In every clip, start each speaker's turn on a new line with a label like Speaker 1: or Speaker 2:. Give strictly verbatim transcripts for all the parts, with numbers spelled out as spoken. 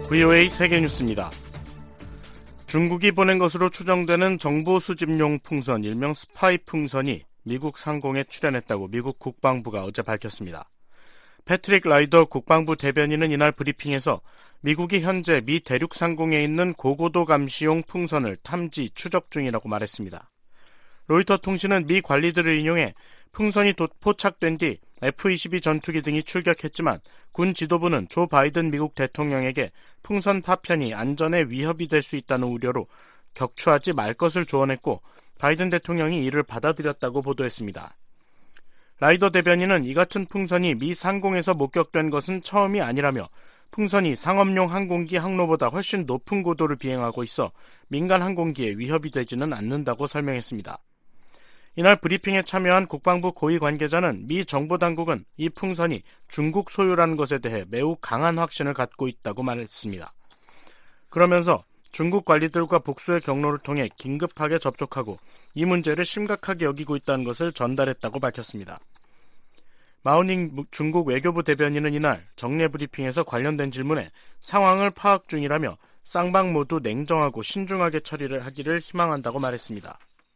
Speaker 1: 브이오에이 세계뉴스입니다. 중국이 보낸 것으로 추정되는 정보 수집용 풍선, 일명 스파이 풍선이 미국 상공에 출현했다고 미국 국방부가 어제 밝혔습니다. 패트릭 라이더 국방부 대변인은 이날 브리핑에서 미국이 현재 미 대륙 상공에 있는 고고도 감시용 풍선을 탐지, 추적 중이라고 말했습니다. 로이터 통신은 미 관리들을 인용해 풍선이 포착된 뒤 에프 이십이 전투기 등이 출격했지만 군 지도부는 조 바이든 미국 대통령에게 풍선 파편이 안전에 위협이 될 수 있다는 우려로 격추하지 말 것을 조언했고 바이든 대통령이 이를 받아들였다고 보도했습니다. 라이더 대변인은 이 같은 풍선이 미 상공에서 목격된 것은 처음이 아니라며 풍선이 상업용 항공기 항로보다 훨씬 높은 고도를 비행하고 있어 민간 항공기에 위협이 되지는 않는다고 설명했습니다. 이날 브리핑에 참여한 국방부 고위 관계자는 미 정보당국은 이 풍선이 중국 소유라는 것에 대해 매우 강한 확신을 갖고 있다고 말했습니다. 그러면서 중국 관리들과 복수의 경로를 통해 긴급하게 접촉하고 이 문제를 심각하게 여기고 있다는 것을 전달했다고 밝혔습니다. 마오닝 중국 외교부 대변인은 이날 정례 브리핑에서 관련된 질문에 상황을 파악 중이라며 쌍방 모두 냉정하고 신중하게 처리를 하기를 희망한다고 말했습니다.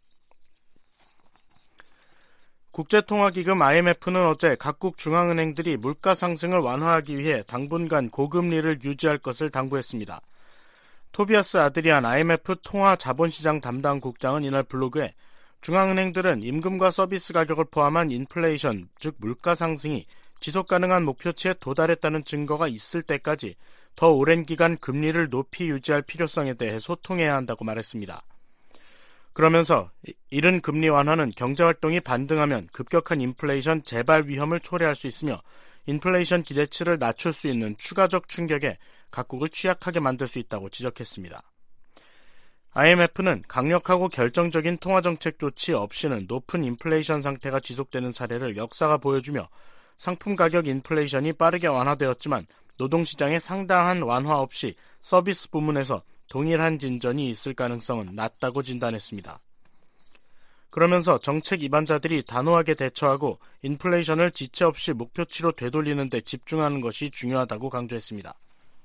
Speaker 1: 국제통화기금 아이엠에프는 어제 각국 중앙은행들이 물가 상승을 완화하기 위해 당분간 고금리를 유지할 것을 당부했습니다. 토비아스 아드리안 아이엠에프 통화자본시장 담당 국장은 이날 블로그에 중앙은행들은 임금과 서비스 가격을 포함한 인플레이션, 즉 물가 상승이 지속가능한 목표치에 도달했다는 증거가 있을 때까지 더 오랜 기간 금리를 높이 유지할 필요성에 대해 소통해야 한다고 말했습니다. 그러면서 이른 금리 완화는 경제활동이 반등하면 급격한 인플레이션 재발 위험을 초래할 수 있으며 인플레이션 기대치를 낮출 수 있는 추가적 충격에 각국을 취약하게 만들 수 있다고 지적했습니다. 아이엠에프는 강력하고 결정적인 통화정책 조치 없이는 높은 인플레이션 상태가 지속되는 사례를 역사가 보여주며 상품 가격 인플레이션이 빠르게 완화되었지만 노동시장의 상당한 완화 없이 서비스 부문에서 동일한 진전이 있을 가능성은 낮다고 진단했습니다. 그러면서 정책 입안자들이 단호하게 대처하고 인플레이션을 지체 없이 목표치로 되돌리는 데 집중하는 것이 중요하다고 강조했습니다.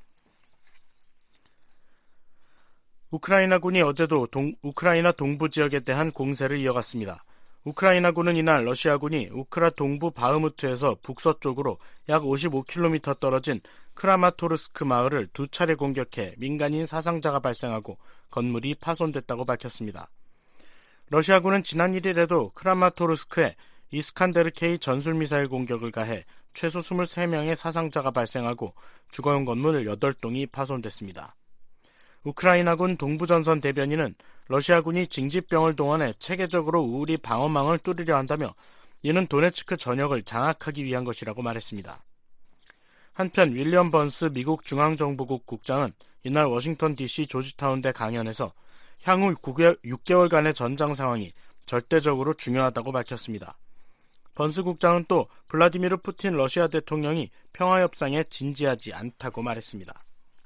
Speaker 1: 우크라이나군이 어제도 동, 우크라이나 동부 지역에 대한 공세를 이어갔습니다. 우크라이나군은 이날 러시아군이 우크라 동부 바흐무트에서 북서쪽으로 약 오십오 킬로미터 떨어진 크라마토르스크 마을을 두 차례 공격해 민간인 사상자가 발생하고 건물이 파손됐다고 밝혔습니다. 러시아군은 지난 일 일에도 크라마토르스크에 이스칸데르 K 전술미사일 공격을 가해 최소 이십삼 명의 사상자가 발생하고 주거용 건물 여덟 동이 파손됐습니다. 우크라이나군 동부전선 대변인은 러시아군이 징집병을 동원해 체계적으로 우리 방어망을 뚫으려 한다며 이는 도네츠크 전역을 장악하기 위한 것이라고 말했습니다. 한편 윌리엄 번스 미국 중앙정보국 국장은 이날 워싱턴 디씨 조지타운대 강연에서 향후 육 개월간의 전장 상황이 절대적으로 중요하다고 밝혔습니다. 번스 국장은 또 블라디미르 푸틴 러시아 대통령이 평화협상에 진지하지 않다고 말했습니다.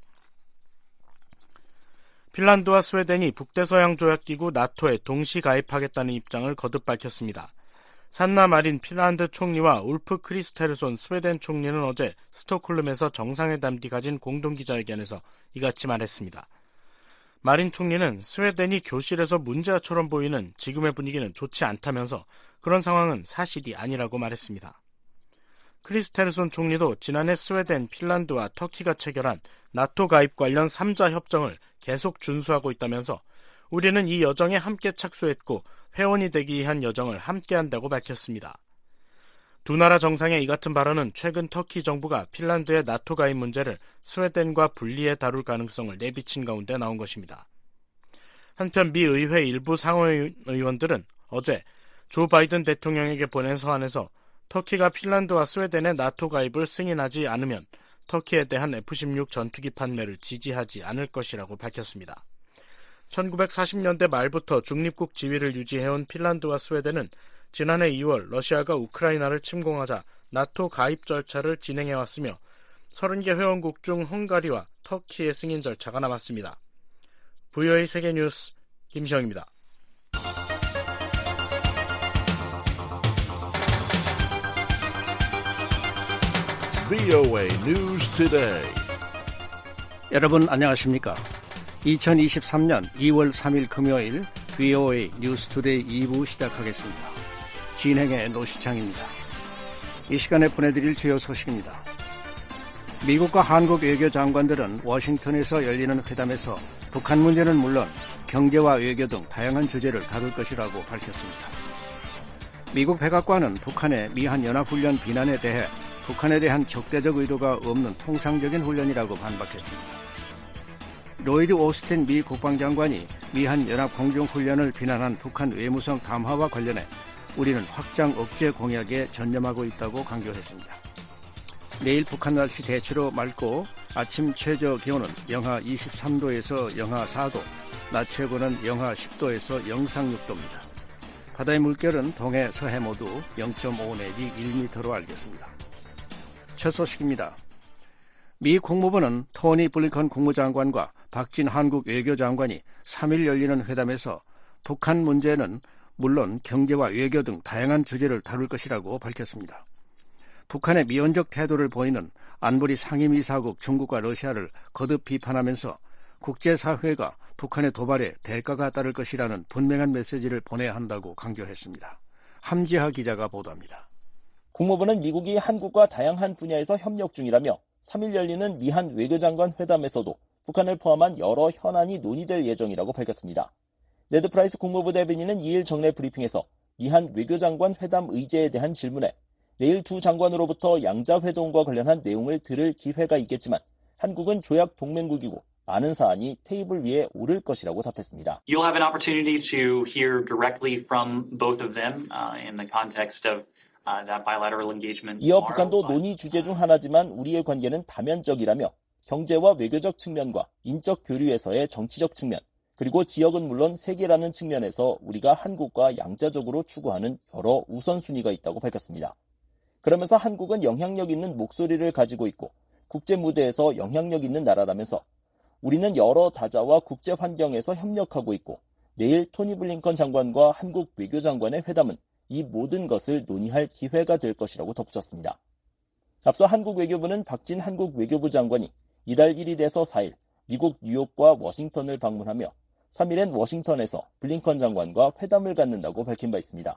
Speaker 1: 핀란드와 스웨덴이 북대서양조약기구 나토에 동시 가입하겠다는 입장을 거듭 밝혔습니다. 산나 마린 핀란드 총리와 울프 크리스테르손 스웨덴 총리는 어제 스톡홀름에서 정상회담 뒤 가진 공동기자회견에서 이같이 말했습니다. 마린 총리는 스웨덴이 교실에서 문제아처럼 보이는 지금의 분위기는 좋지 않다면서 그런 상황은 사실이 아니라고 말했습니다. 크리스테르손 총리도 지난해 스웨덴, 핀란드와 터키가 체결한 나토 가입 관련 삼자 협정을 계속 준수하고 있다면서 우리는 이 여정에 함께 착수했고 회원이 되기 위한 여정을 함께한다고 밝혔습니다. 두 나라 정상의 이 같은 발언은 최근 터키 정부가 핀란드의 나토 가입 문제를 스웨덴과 분리해 다룰 가능성을 내비친 가운데 나온 것입니다. 한편 미 의회 일부 상원의원들은 어제 조 바이든 대통령에게 보낸 서한에서 터키가 핀란드와 스웨덴의 나토 가입을 승인하지 않으면 터키에 대한 에프 십육 전투기 판매를 지지하지 않을 것이라고 밝혔습니다. 천구백사십 년대 말부터 중립국 지위를 유지해온 핀란드와 스웨덴은 지난해 이월 러시아가 우크라이나를 침공하자 나토 가입 절차를 진행해왔으며 서른 개 회원국 중 헝가리와 터키의 승인 절차가 남았습니다. 브이오에이 세계뉴스 김시영입니다.
Speaker 2: 브이오에이 News Today. 여러분 안녕하십니까? 이천이십삼년 이월 삼일 금요일 브이오에이 뉴스투데이 이 부 시작하겠습니다. 진행의 노시창입니다. 이 시간에 보내드릴 주요 소식입니다. 미국과 한국 외교장관들은 워싱턴에서 열리는 회담에서 북한 문제는 물론 경제와 외교 등 다양한 주제를 다룰 것이라고 밝혔습니다. 미국 백악관은 북한의 미한 연합훈련 비난에 대해 북한에 대한 적대적 의도가 없는 통상적인 훈련이라고 반박했습니다. 로이드 오스틴 미 국방장관이 미한 연합공중훈련을 비난한 북한 외무성 담화와 관련해 우리는 확장 억제 공약에 전념하고 있다고 강조했습니다. 내일 북한 날씨 대체로 맑고 아침 최저 기온은 영하 이십삼도에서 영하 사도, 낮 최고는 영하 십도에서 영상 육도입니다. 바다의 물결은 동해, 서해 모두 영 점 오 내지 일 미터로 알겠습니다. 첫 소식입니다. 미 국무부는 토니 블링컨 국무장관과 박진 한국 외교장관이 삼일 열리는 회담에서 북한 문제는 물론 경제와 외교 등 다양한 주제를 다룰 것이라고 밝혔습니다. 북한의 미온적 태도를 보이는 안보리 상임이사국 중국과 러시아를 거듭 비판하면서 국제사회가 북한의 도발에 대가가 따를 것이라는 분명한 메시지를 보내야 한다고 강조했습니다. 함지하 기자가 보도합니다.
Speaker 3: 국무부는 미국이 한국과 다양한 분야에서 협력 중이라며 삼일 열리는 미한 외교장관 회담에서도 북한을 포함한 여러 현안이 논의될 예정이라고 밝혔습니다. 네드 프라이스 국무부 대변인은 이일 정례 브리핑에서 미한 외교장관 회담 의제에 대한 질문에 내일 두 장관으로부터 양자회동과 관련한 내용을 들을 기회가 있겠지만 한국은 조약 동맹국이고 많은 사안이 테이블 위에 오를 것이라고 답했습니다.
Speaker 4: You'll have an opportunity to hear directly from both of them uh, in the context of uh, that bilateral engagement.
Speaker 3: 이어 북한도 논의 주제 중 하나지만 우리의 관계는 다면적이라며 경제와 외교적 측면과 인적 교류에서의 정치적 측면, 그리고 지역은 물론 세계라는 측면에서 우리가 한국과 양자적으로 추구하는 여러 우선순위가 있다고 밝혔습니다. 그러면서 한국은 영향력 있는 목소리를 가지고 있고 국제 무대에서 영향력 있는 나라라면서 우리는 여러 다자와 국제 환경에서 협력하고 있고 내일 토니 블링컨 장관과 한국 외교장관의 회담은 이 모든 것을 논의할 기회가 될 것이라고 덧붙였습니다. 앞서 한국 외교부는 박진 한국 외교부 장관이 이달 일일에서 사일 미국 뉴욕과 워싱턴을 방문하며 삼일엔 워싱턴에서 블링컨 장관과 회담을 갖는다고 밝힌 바 있습니다.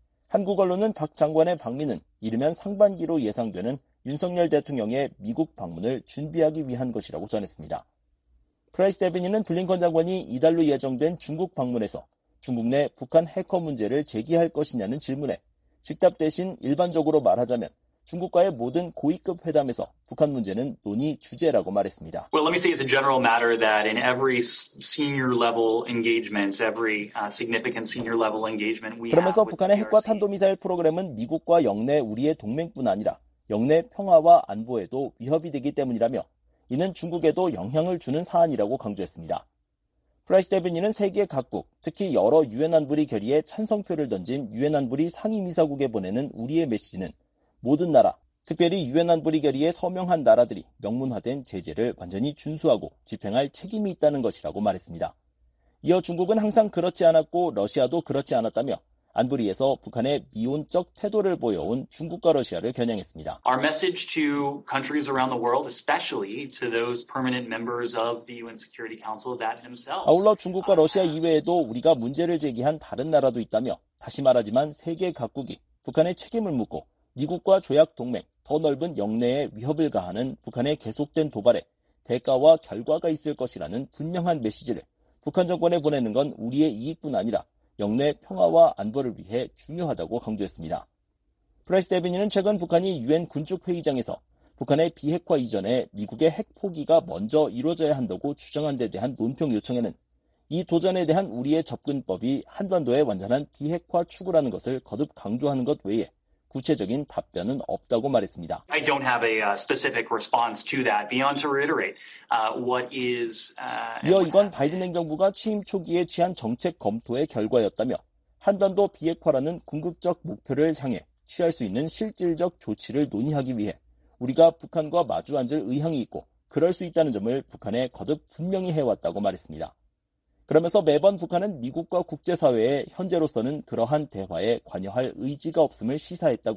Speaker 3: 한국 언론은 박 장관의 방미는 이르면 상반기로 예상되는 윤석열 대통령의 미국 방문을 준비하기 위한 것이라고 전했습니다. 프라이스 대변인은 블링컨 장관이 이달로 예정된 중국 방문에서 중국 내 북한 해커 문제를 제기할 것이냐는 질문에 즉답 대신 일반적으로 말하자면 중국과의 모든 고위급 회담에서 북한 문제는 논의 주제라고 말했습니다.
Speaker 4: Well, let me say it's a general matter that in every senior level engagement, every uh, significant senior level engagement we have.
Speaker 3: 그러면서 북한의 핵과 탄도미사일 프로그램은 미국과 영내 우리의 동맹뿐 아니라 영내 평화와 안보에도 위협이 되기 때문이라며 이는 중국에도 영향을 주는 사안이라고 강조했습니다. 프라이스 대변인은 세계 각국, 특히 여러 유엔 안보리 결의에 찬성표를 던진 유엔 안보리 상임이사국에 보내는 우리의 메시지는 모든 나라, 특별히 유엔 안보리 결의에 서명한 나라들이 명문화된 제재를 완전히 준수하고 집행할 책임이 있다는 것이라고 말했습니다. 이어 중국은 항상 그렇지 않았고 러시아도 그렇지 않았다며 안보리에서 북한의 미온적 태도를 보여온 중국과 러시아를 겨냥했습니다.
Speaker 4: Our message to countries around the world, especially to those permanent members of the 유엔 Security Council that themselves.
Speaker 3: 아울러 중국과 러시아 이외에도 우리가 문제를 제기한 다른 나라도 있다며 다시 말하지만 세계 각국이 북한의 책임을 묻고 미국과 조약 동맹, 더 넓은 영내에 위협을 가하는 북한의 계속된 도발에 대가와 결과가 있을 것이라는 분명한 메시지를 북한 정권에 보내는 건 우리의 이익뿐 아니라 영내 평화와 안보를 위해 중요하다고 강조했습니다. 프라이스 대변인은 최근 북한이 유엔 군축회의장에서 북한의 비핵화 이전에 미국의 핵 포기가 먼저 이루어져야 한다고 주장한 데 대한 논평 요청에는 이 도전에 대한 우리의 접근법이 한반도의 완전한 비핵화 추구라는 것을 거듭 강조하는 것 외에 구체적인 답변은 없다고 말했습니다.
Speaker 4: I don't have a uh, specific response to that beyond to reiterate uh, what is. Uh,
Speaker 3: 이어 이건 바이든 행정부가 취임 초기에 취한 정책 검토의 결과였다며 한반도 비핵화라는 궁극적 목표를 향해 취할 수 있는 실질적 조치를 논의하기 위해 우리가 북한과 마주 앉을 의향이 있고 그럴 수 있다는 점을 북한에 거듭 분명히 해왔다고 말했습니다. 그러면서 매번 북한은 미국과 국제사회에 현재로서는 그러한 대화에 관여할 의지가 없음을 시사했다고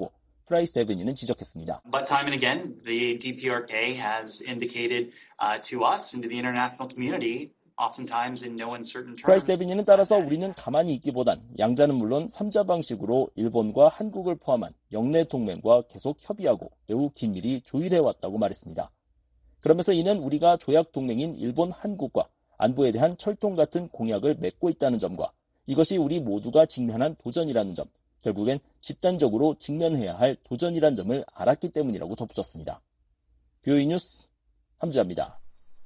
Speaker 3: 프라이스 대변인은 지적했습니다.
Speaker 4: But time and again, the D P R K has indicated uh, to us and to the international community oftentimes in no uncertain terms.
Speaker 3: 프라이스 대변인은 따라서 우리는 가만히 있기보단 양자는 물론 삼자 방식으로 일본과 한국을 포함한 영내 동맹과 계속 협의하고 매우 긴밀히 조율해왔다고 말했습니다. 그러면서 이는 우리가 조약 동맹인 일본, 한국과 안보에 대한 철통 같은 공약을 맺고 있다는 점과 이것이 우리 모두가 직면한 도전이라는 점, 결국엔 집단적으로 직면해야 할 도전이란 점을 알았기 때문이라고 덧붙였습니다. 비오이 뉴스 함지아입니다.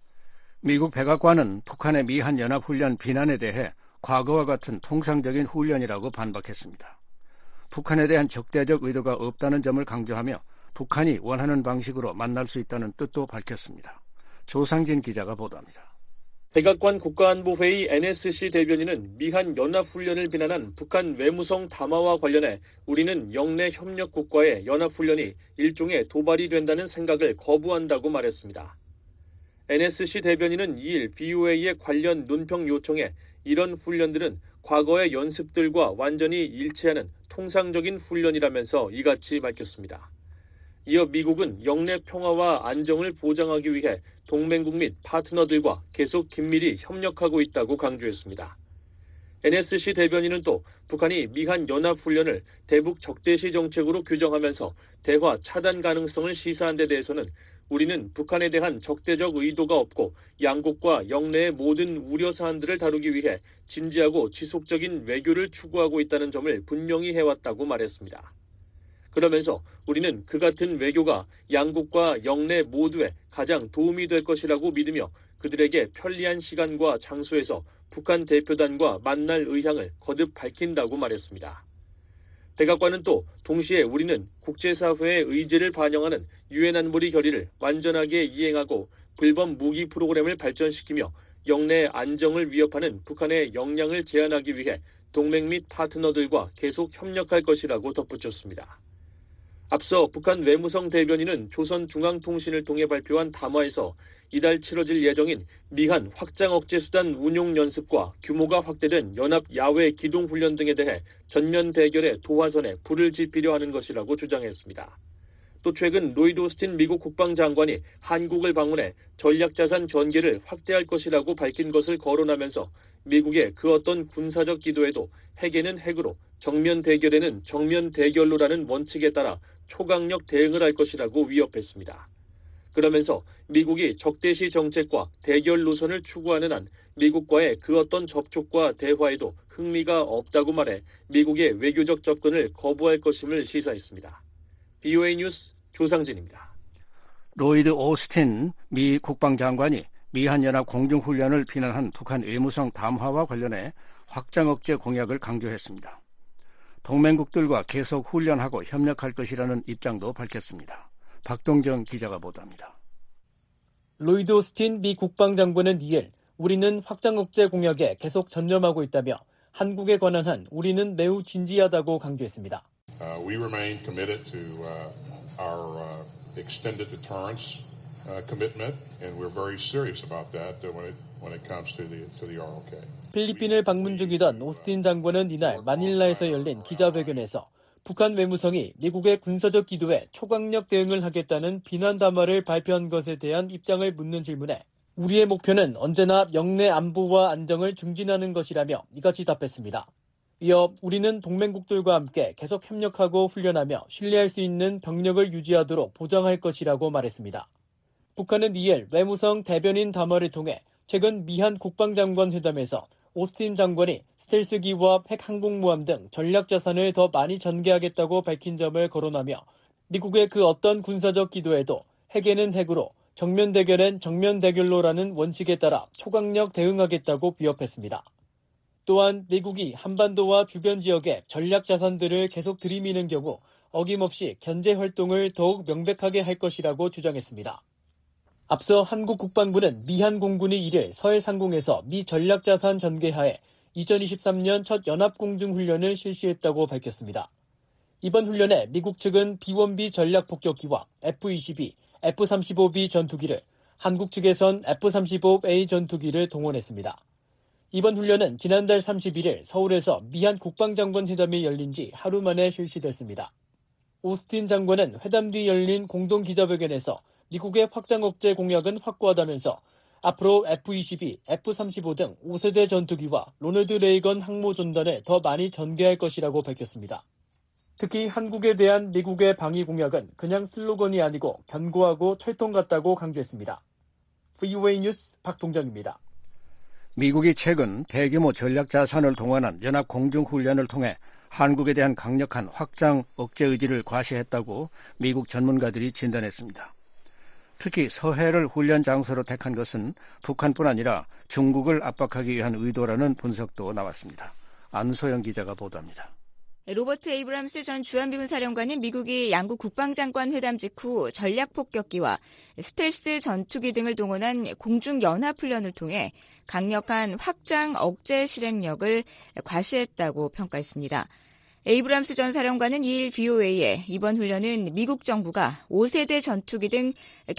Speaker 2: 미국 백악관은 북한의 미한 연합훈련 비난에 대해 과거와 같은 통상적인 훈련이라고 반박했습니다. 북한에 대한 적대적 의도가 없다는 점을 강조하며 북한이 원하는 방식으로 만날 수 있다는 뜻도 밝혔습니다. 조상진 기자가 보도합니다.
Speaker 5: 백악관 국가안보회의 엔 에스 씨 대변인은 미한 연합훈련을 비난한 북한 외무성 담화와 관련해 우리는 영내 협력국과의 연합훈련이 일종의 도발이 된다는 생각을 거부한다고 말했습니다. 엔 에스 씨 대변인은 이일 비오에이의 관련 논평 요청에 이런 훈련들은 과거의 연습들과 완전히 일치하는 통상적인 훈련이라면서 이같이 밝혔습니다. 이어 미국은 영내 평화와 안정을 보장하기 위해 동맹국 및 파트너들과 계속 긴밀히 협력하고 있다고 강조했습니다. 엔 에스 씨 대변인은 또 북한이 미한 연합훈련을 대북 적대시 정책으로 규정하면서 대화 차단 가능성을 시사한 데 대해서는 우리는 북한에 대한 적대적 의도가 없고 양국과 영내의 모든 우려 사안들을 다루기 위해 진지하고 지속적인 외교를 추구하고 있다는 점을 분명히 해왔다고 말했습니다. 그러면서 우리는 그 같은 외교가 양국과 영내 모두에 가장 도움이 될 것이라고 믿으며 그들에게 편리한 시간과 장소에서 북한 대표단과 만날 의향을 거듭 밝힌다고 말했습니다. 백악관은 또 동시에 우리는 국제사회의 의지를 반영하는 유엔 안보리 결의를 완전하게 이행하고 불법 무기 프로그램을 발전시키며 영내 안정을 위협하는 북한의 역량을 제한하기 위해 동맹 및 파트너들과 계속 협력할 것이라고 덧붙였습니다. 앞서 북한 외무성 대변인은 조선중앙통신을 통해 발표한 담화에서 이달 치러질 예정인 미한 확장 억제 수단 운용 연습과 규모가 확대된 연합 야외 기동 훈련 등에 대해 전면 대결의 도화선에 불을 지피려 하는 것이라고 주장했습니다. 또 최근 로이드 오스틴 미국 국방장관이 한국을 방문해 전략자산 전개를 확대할 것이라고 밝힌 것을 거론하면서 미국의 그 어떤 군사적 기도에도 핵에는 핵으로 정면 대결에는 정면 대결로라는 원칙에 따라 초강력 대응을 할 것이라고 위협했습니다. 그러면서 미국이 적대시 정책과 대결 노선을 추구하는 한 미국과의 그 어떤 접촉과 대화에도 흥미가 없다고 말해 미국의 외교적 접근을 거부할 것임을 시사했습니다. 비오에이 뉴스 조상진입니다.
Speaker 2: 로이드 오스틴 미 국방장관이 미한연합 공중훈련을 비난한 북한 외무성 담화와 관련해 확장 억제 공약을 강조했습니다. 동맹국들과 계속 훈련하고 협력할 것이라는 입장도 밝혔습니다. 박동정 기자가 보도합니다.
Speaker 6: 로이드 오스틴 미 국방장관은 이일 우리는 확장 억제 공약에 계속 전념하고 있다며 한국에 관한 한 우리는 매우 진지하다고 강조했습니다.
Speaker 7: Uh, we remain committed to uh, our uh, extended deterrence uh, commitment, and we're very serious about that when it when it comes to the to the 알 오 케이.
Speaker 6: 필리핀을 방문 중이던 오스틴 장관은 이날 마닐라에서 열린 기자회견에서 북한 외무성이 미국의 군사적 기도에 초강력 대응을 하겠다는 비난 담화를 발표한 것에 대한 입장을 묻는 질문에 우리의 목표는 언제나 영내 안보와 안정을 증진하는 것이라며 이같이 답했습니다. 이어 우리는 동맹국들과 함께 계속 협력하고 훈련하며 신뢰할 수 있는 병력을 유지하도록 보장할 것이라고 말했습니다. 북한은 이일 외무성 대변인 담화를 통해 최근 미한 국방장관 회담에서 오스틴 장관이 스텔스기와 핵항공모함 등 전략자산을 더 많이 전개하겠다고 밝힌 점을 거론하며 미국의 그 어떤 군사적 기도에도 핵에는 핵으로 정면 대결엔 정면 대결로라는 원칙에 따라 초강력 대응하겠다고 위협했습니다. 또한 미국이 한반도와 주변 지역에 전략자산들을 계속 들이미는 경우 어김없이 견제 활동을 더욱 명백하게 할 것이라고 주장했습니다. 앞서 한국 국방부는 미한 공군이 이일 서해 상공에서 미 전략자산 전개하에 이천이십삼 년 첫 연합공중훈련을 실시했다고 밝혔습니다. 이번 훈련에 미국 측은 비 원 비 전략폭격기와 에프 이십이, 에프 삼십오 비 전투기를, 한국 측에선 에프 삼십오 에이 전투기를 동원했습니다. 이번 훈련은 지난달 삼십일일 서울에서 미한 국방장관 회담이 열린 지 하루 만에 실시됐습니다. 오스틴 장관은 회담 뒤 열린 공동 기자회견에서 미국의 확장 억제 공약은 확고하다면서 앞으로 에프 이십이, 에프 삼십오 등 오 세대 전투기와 로널드 레이건 항모전단을 더 많이 전개할 것이라고 밝혔습니다. 특히 한국에 대한 미국의 방위 공약은 그냥 슬로건이 아니고 견고하고 철통 같다고 강조했습니다. 브이오에이 뉴스 박동정입니다.
Speaker 2: 미국이 최근 대규모 전략자산을 동원한 연합공중훈련을 통해 한국에 대한 강력한 확장 억제 의지를 과시했다고 미국 전문가들이 진단했습니다. 특히 서해를 훈련 장소로 택한 것은 북한뿐 아니라 중국을 압박하기 위한 의도라는 분석도 나왔습니다. 안소영 기자가 보도합니다.
Speaker 8: 로버트 에이브람스 전 주한미군 사령관은 미국이 양국 국방장관 회담 직후 전략폭격기와 스텔스 전투기 등을 동원한 공중연합훈련을 통해 강력한 확장 억제 실행력을 과시했다고 평가했습니다. 에이브람스 전 사령관은 이일 브이오에이에 이번 훈련은 미국 정부가 오 세대 전투기 등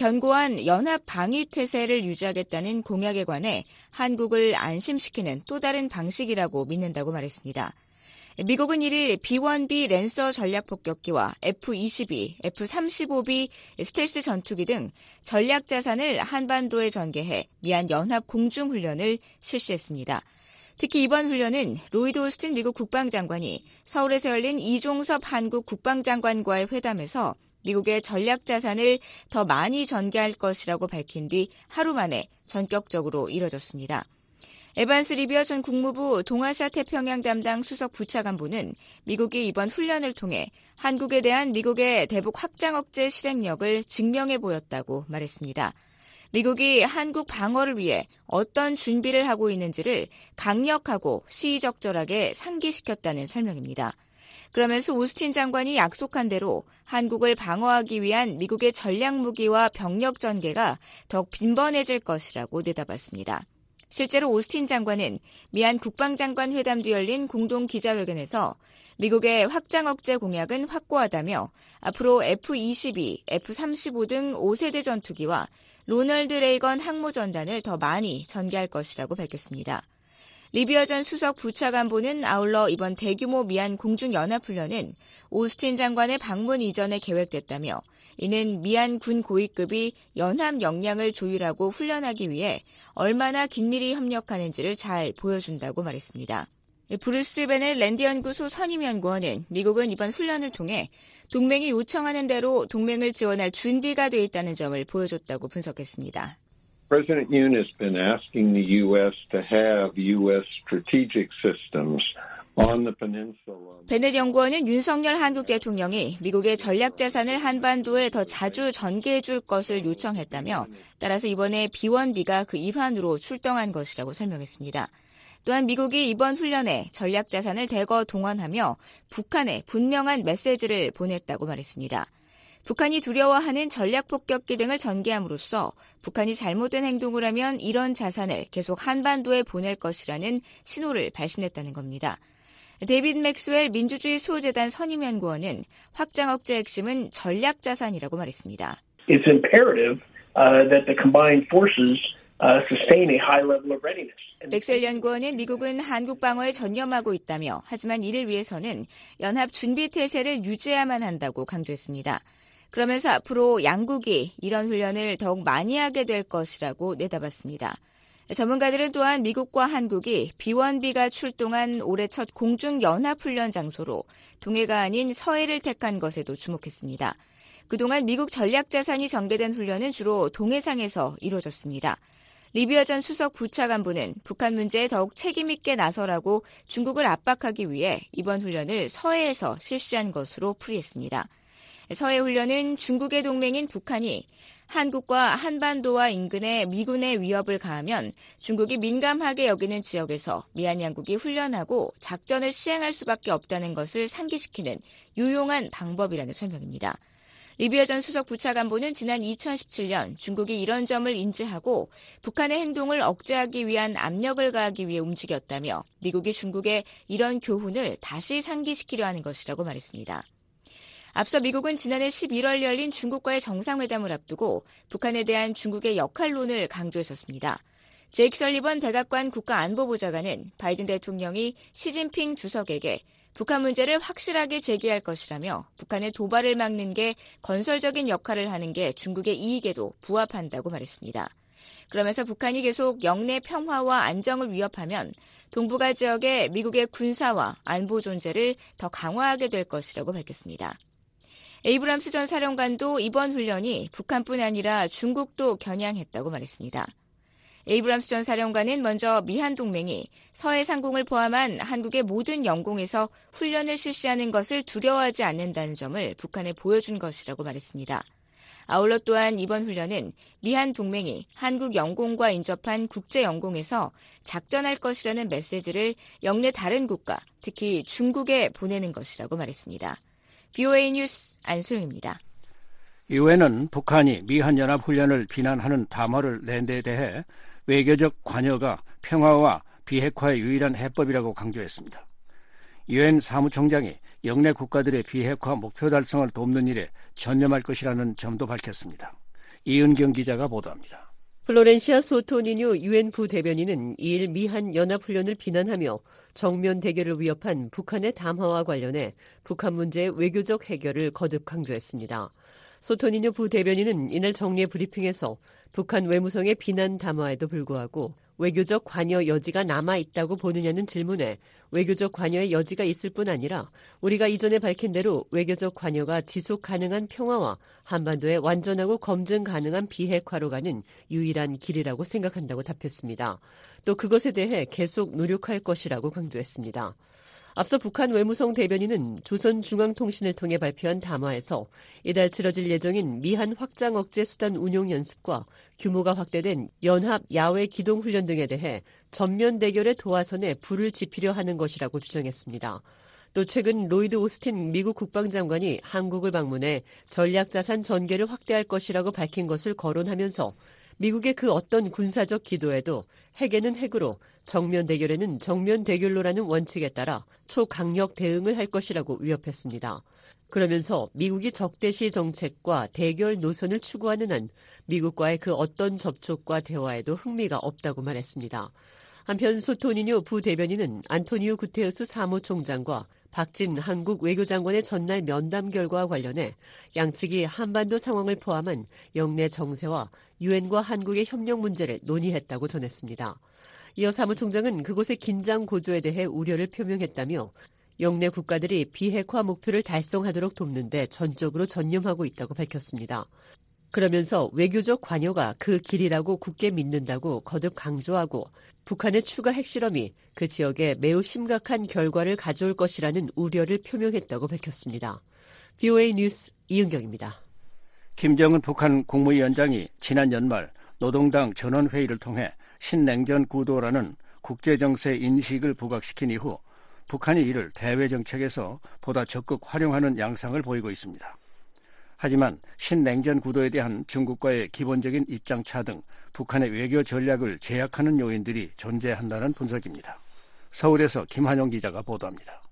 Speaker 8: 견고한 연합 방위 태세를 유지하겠다는 공약에 관해 한국을 안심시키는 또 다른 방식이라고 믿는다고 말했습니다. 미국은 이일 비 원 비 랜서 전략폭격기와 에프 이십이, 에프 삼십오 비 스텔스 전투기 등 전략 자산을 한반도에 전개해 미한 연합 공중훈련을 실시했습니다. 특히 이번 훈련은 로이드 오스틴 미국 국방장관이 서울에서 열린 이종섭 한국 국방장관과의 회담에서 미국의 전략 자산을 더 많이 전개할 것이라고 밝힌 뒤 하루 만에 전격적으로 이뤄졌습니다. 에반스 리비어 전 국무부 동아시아 태평양 담당 수석 부차관보는 미국이 이번 훈련을 통해 한국에 대한 미국의 대북 확장 억제 실행력을 증명해 보였다고 말했습니다. 미국이 한국 방어를 위해 어떤 준비를 하고 있는지를 강력하고 시의적절하게 상기시켰다는 설명입니다. 그러면서 오스틴 장관이 약속한 대로 한국을 방어하기 위한 미국의 전략무기와 병력 전개가 더욱 빈번해질 것이라고 내다봤습니다. 실제로 오스틴 장관은 미한 국방장관 회담 뒤 열린 공동 기자회견에서 미국의 확장 억제 공약은 확고하다며 앞으로 에프 이십이, 에프 삼십오 등 오 세대 전투기와 로널드 레이건 항모전단을 더 많이 전개할 것이라고 밝혔습니다. 리비어 전 수석 부차관보는 아울러 이번 대규모 미한 공중연합훈련은 오스틴 장관의 방문 이전에 계획됐다며 이는 미한 군 고위급이 연합 역량을 조율하고 훈련하기 위해 얼마나 긴밀히 협력하는지를 잘 보여준다고 말했습니다. 브루스 베넷 랜드 연구소 선임 연구원은 미국은 이번 훈련을 통해 동맹이 요청하는 대로 동맹을 지원할 준비가 돼 있다는 점을 보여줬다고 분석했습니다.
Speaker 9: President Yoon has been asking the U S to have U S strategic systems on the peninsula.
Speaker 8: 베넷 연구원은 윤석열 한국 대통령이 미국의 전략 자산을 한반도에 더 자주 전개해 줄 것을 요청했다며 따라서 이번에 비 원 비가 그 일환으로 출동한 것이라고 설명했습니다. 또한 미국이 이번 훈련에 전략 자산을 대거 동원하며 북한에 분명한 메시지를 보냈다고 말했습니다. 북한이 두려워하는 전략폭격기 등을 전개함으로써 북한이 잘못된 행동을 하면 이런 자산을 계속 한반도에 보낼 것이라는 신호를 발신했다는 겁니다. 데이비드 맥스웰 민주주의 수호재단 선임연구원은 확장 억제의 핵심은 전략 자산이라고 말했습니다.
Speaker 10: It's imperative uh, that the combined forces uh, sustain a high level of readiness.
Speaker 8: 맥스웰 연구원은 미국은 한국 방어에 전념하고 있다며 하지만 이를 위해서는 연합 준비 태세를 유지해야만 한다고 강조했습니다. 그러면서 앞으로 양국이 이런 훈련을 더욱 많이 하게 될 것이라고 내다봤습니다. 전문가들은 또한 미국과 한국이 비 원 비가 출동한 올해 첫 공중연합훈련 장소로 동해가 아닌 서해를 택한 것에도 주목했습니다. 그동안 미국 전략자산이 전개된 훈련은 주로 동해상에서 이루어졌습니다. 리비어 전 수석 부차관보는 북한 문제에 더욱 책임있게 나서라고 중국을 압박하기 위해 이번 훈련을 서해에서 실시한 것으로 풀이했습니다. 서해 훈련은 중국의 동맹인 북한이 한국과 한반도와 인근의 미군의 위협을 가하면 중국이 민감하게 여기는 지역에서 미한 양국이 훈련하고 작전을 시행할 수밖에 없다는 것을 상기시키는 유용한 방법이라는 설명입니다. 리비어 전 수석 부차관보는 지난 이천십칠 년 중국이 이런 점을 인지하고 북한의 행동을 억제하기 위한 압력을 가하기 위해 움직였다며 미국이 중국에 이런 교훈을 다시 상기시키려 하는 것이라고 말했습니다. 앞서 미국은 지난해 십일월 열린 중국과의 정상회담을 앞두고 북한에 대한 중국의 역할론을 강조했었습니다. 제이크 설리번 백악관 국가안보보좌관은 바이든 대통령이 시진핑 주석에게 북한 문제를 확실하게 제기할 것이라며 북한의 도발을 막는 게 건설적인 역할을 하는 게 중국의 이익에도 부합한다고 말했습니다. 그러면서 북한이 계속 영내 평화와 안정을 위협하면 동북아 지역에 미국의 군사와 안보 존재를 더 강화하게 될 것이라고 밝혔습니다. 에이브람스 전 사령관도 이번 훈련이 북한뿐 아니라 중국도 겨냥했다고 말했습니다. 에이브람스 전 사령관은 먼저 미한 동맹이 서해 상공을 포함한 한국의 모든 영공에서 훈련을 실시하는 것을 두려워하지 않는다는 점을 북한에 보여준 것이라고 말했습니다. 아울러 또한 이번 훈련은 미한 동맹이 한국 영공과 인접한 국제 영공에서 작전할 것이라는 메시지를 영내 다른 국가, 특히 중국에 보내는 것이라고 말했습니다. 비오에이 뉴스 안소영입니다.
Speaker 2: 유엔은 북한이 미한연합훈련을 비난하는 담화를 낸 데 대해 외교적 관여가 평화와 비핵화의 유일한 해법이라고 강조했습니다. 유엔 사무총장이 영내 국가들의 비핵화 목표 달성을 돕는 일에 전념할 것이라는 점도 밝혔습니다. 이은경 기자가 보도합니다.
Speaker 11: 플로렌시아 소토니뉴 유엔 부대변인은 이일 미한 연합훈련을 비난하며 정면 대결을 위협한 북한의 담화와 관련해 북한 문제의 외교적 해결을 거듭 강조했습니다. 소토니뉴 부대변인은 이날 정례 브리핑에서 북한 외무성의 비난 담화에도 불구하고 외교적 관여 여지가 남아있다고 보느냐는 질문에 외교적 관여의 여지가 있을 뿐 아니라 우리가 이전에 밝힌 대로 외교적 관여가 지속 가능한 평화와 한반도의 완전하고 검증 가능한 비핵화로 가는 유일한 길이라고 생각한다고 답했습니다. 또 그것에 대해 계속 노력할 것이라고 강조했습니다. 앞서 북한 외무성 대변인은 조선중앙통신을 통해 발표한 담화에서 이달 치러질 예정인 미한 확장 억제 수단 운용 연습과 규모가 확대된 연합 야외 기동 훈련 등에 대해 전면 대결의 도화선에 불을 지피려 하는 것이라고 주장했습니다. 또 최근 로이드 오스틴 미국 국방장관이 한국을 방문해 전략자산 전개를 확대할 것이라고 밝힌 것을 거론하면서 미국의 그 어떤 군사적 기도에도 핵에는 핵으로 정면 대결에는 정면 대결로라는 원칙에 따라 초강력 대응을 할 것이라고 위협했습니다. 그러면서 미국이 적대시 정책과 대결 노선을 추구하는 한 미국과의 그 어떤 접촉과 대화에도 흥미가 없다고 말했습니다. 한편 소토니뉴 부대변인은 안토니오 구테르스 사무총장과 박진 한국 외교장관의 전날 면담 결과와 관련해 양측이 한반도 상황을 포함한 영내 정세와 유엔과 한국의 협력 문제를 논의했다고 전했습니다. 이어 사무총장은 그곳의 긴장 고조에 대해 우려를 표명했다며 영내 국가들이 비핵화 목표를 달성하도록 돕는 데 전적으로 전념하고 있다고 밝혔습니다. 그러면서 외교적 관여가 그 길이라고 굳게 믿는다고 거듭 강조하고 북한의 추가 핵실험이 그 지역에 매우 심각한 결과를 가져올 것이라는 우려를 표명했다고 밝혔습니다. 비오에이 뉴스 이은경입니다.
Speaker 2: 김정은 북한 국무위원장이 지난 연말 노동당 전원회의를 통해 신냉전 구도라는 국제정세 인식을 부각시킨 이후 북한이 이를 대외정책에서 보다 적극 활용하는 양상을 보이고 있습니다. 하지만 신냉전 구도에 대한 중국과의 기본적인 입장차 등 북한의 외교 전략을 제약하는 요인들이 존재한다는 분석입니다. 서울에서 김한용 기자가 보도합니다.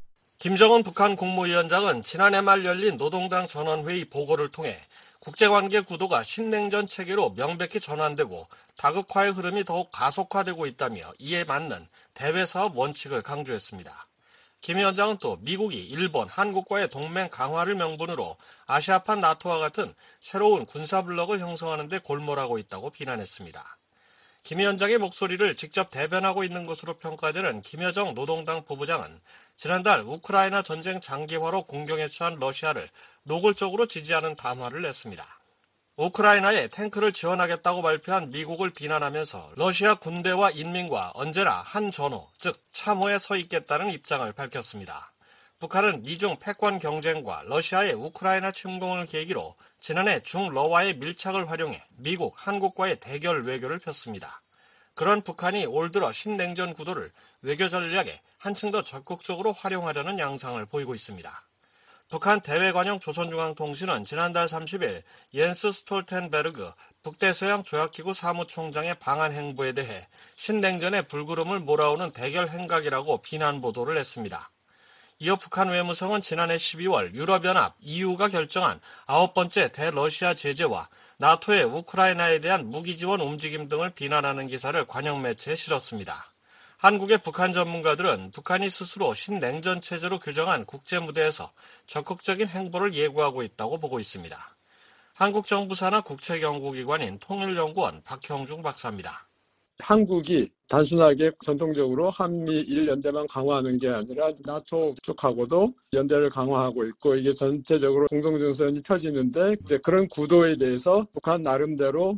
Speaker 12: 김정은 북한 국무위원장은 지난해 말 열린 노동당 전원회의 보고를 통해 국제관계 구도가 신냉전 체계로 명백히 전환되고 다극화의 흐름이 더욱 가속화되고 있다며 이에 맞는 대외사업 원칙을 강조했습니다. 김 위원장은 또 미국이 일본, 한국과의 동맹 강화를 명분으로 아시아판 나토와 같은 새로운 군사 블록을 형성하는 데 골몰하고 있다고 비난했습니다. 김 위원장의 목소리를 직접 대변하고 있는 것으로 평가되는 김여정 노동당 부부장은 지난달 우크라이나 전쟁 장기화로 공경에 처한 러시아를 노골적으로 지지하는 담화를 냈습니다. 우크라이나에 탱크를 지원하겠다고 발표한 미국을 비난하면서 러시아 군대와 인민과 언제나 한 전후, 즉 참호에 서 있겠다는 입장을 밝혔습니다. 북한은 미중 패권 경쟁과 러시아의 우크라이나 침공을 계기로 지난해 중러와의 밀착을 활용해 미국, 한국과의 대결 외교를 폈습니다. 그런 북한이 올 들어 신냉전 구도를 외교 전략에 한층 더 적극적으로 활용하려는 양상을 보이고 있습니다. 북한 대외관용 조선중앙통신은 지난달 삼십일 옌스 스톨텐베르그 북대서양 조약기구 사무총장의 방한 행보에 대해 신냉전의 불구름을 몰아오는 대결 행각이라고 비난 보도를 했습니다. 이어 북한 외무성은 지난해 십이월 유럽연합 이유가 결정한 아홉 번째 대러시아 제재와 나토의 우크라이나에 대한 무기 지원 움직임 등을 비난하는 기사를 관영 매체에 실었습니다. 한국의 북한 전문가들은 북한이 스스로 신냉전 체제로 규정한 국제무대에서 적극적인 행보를 예고하고 있다고 보고 있습니다. 한국 정부 산하 국책연구기관인 통일연구원 박형중 박사입니다.
Speaker 13: 한국이 단순하게 전통적으로 한미일 연대만 강화하는 게 아니라 나토 쪽하고도 연대를 강화하고 있고 이게 전체적으로 공동전선이 펴지는데 이제 그런 구도에 대해서 북한 나름대로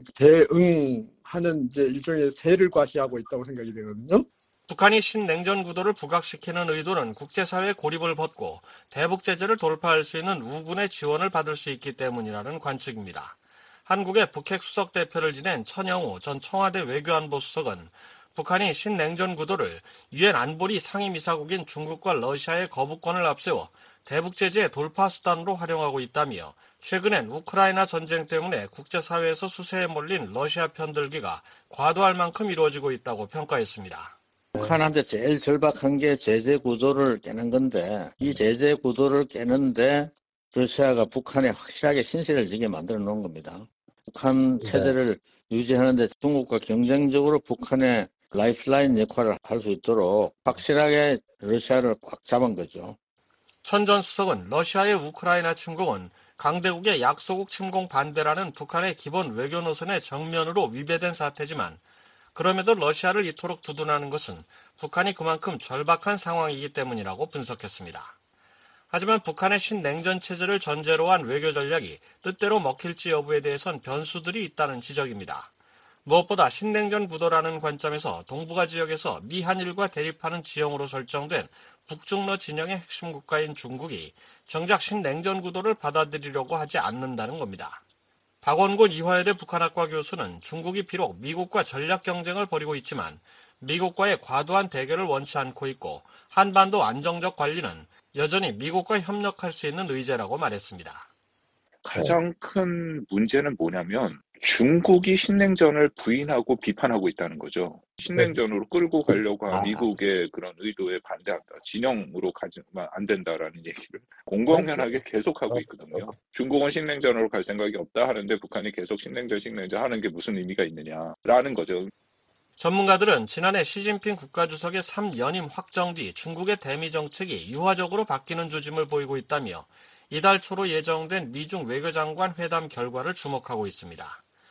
Speaker 13: 대응하는 이제 일종의 세를 과시하고 있다고 생각이 되거든요.
Speaker 12: 북한이 신냉전 구도를 부각시키는 의도는 국제사회의 고립을 벗고 대북 제재를 돌파할 수 있는 우군의 지원을 받을 수 있기 때문이라는 관측입니다. 한국의 북핵 수석 대표를 지낸 천영우 전 청와대 외교안보 수석은 북한이 신냉전 구도를 유엔 안보리 상임이사국인 중국과 러시아의 거부권을 앞세워 대북 제재의 돌파 수단으로 활용하고 있다며 최근엔 우크라이나 전쟁 때문에 국제사회에서 수세에 몰린 러시아 편들기가 과도할 만큼 이루어지고 있다고 평가했습니다.
Speaker 14: 북한한테 제일 절박한 게 제재 구도를 깨는 건데 이 제재 구도를 깨는데 러시아가 북한에 확실하게 신세를 지게 만들어 놓은 겁니다. 북한 체제를 네. 유지하는데 중국과 경쟁적으로 북한의 라이프라인 역할을 할 수 있도록 확실하게 러시아를 꽉 잡은 거죠.
Speaker 12: 천 전 수석은 러시아의 우크라이나 침공은 강대국의 약소국 침공 반대라는 북한의 기본 외교 노선의 정면으로 위배된 사태지만 그럼에도 러시아를 이토록 두둔하는 것은 북한이 그만큼 절박한 상황이기 때문이라고 분석했습니다. 하지만 북한의 신냉전 체제를 전제로 한 외교 전략이 뜻대로 먹힐지 여부에 대해선 변수들이 있다는 지적입니다. 무엇보다 신냉전 구도라는 관점에서 동북아 지역에서 미한일과 대립하는 지형으로 설정된 북중러 진영의 핵심 국가인 중국이 정작 신냉전 구도를 받아들이려고 하지 않는다는 겁니다. 박원곤 이화여대 북한학과 교수는 중국이 비록 미국과 전략 경쟁을 벌이고 있지만 미국과의 과도한 대결을 원치 않고 있고 한반도 안정적 관리는 여전히 미국과 협력할 수 있는 의제라고 말했습니다.
Speaker 15: 가장 큰 문제는 뭐냐면 중국이 신냉전을 부인하고 비판하고 있다는 거죠. 신냉전으로 끌고 가려고 한 미국의 그런 의도에 반대한다. 진영으로 가지면 안 된다라는 얘기를 공공연하게 계속하고 있거든요. 중국은 신냉전으로 갈 생각이 없다 하는데 북한이 계속 신냉전, 신냉전 하는 게 무슨 의미가 있느냐라는 거죠.
Speaker 12: 전문가들은 지난해 시진핑 국가주석의 삼 연임 확정 뒤 중국의 대미 정책이 유화적으로 바뀌는 조짐을 보이고 있다며 이달 초로 예정된 미중 외교장관 회담 결과를 주목하고 있습니다.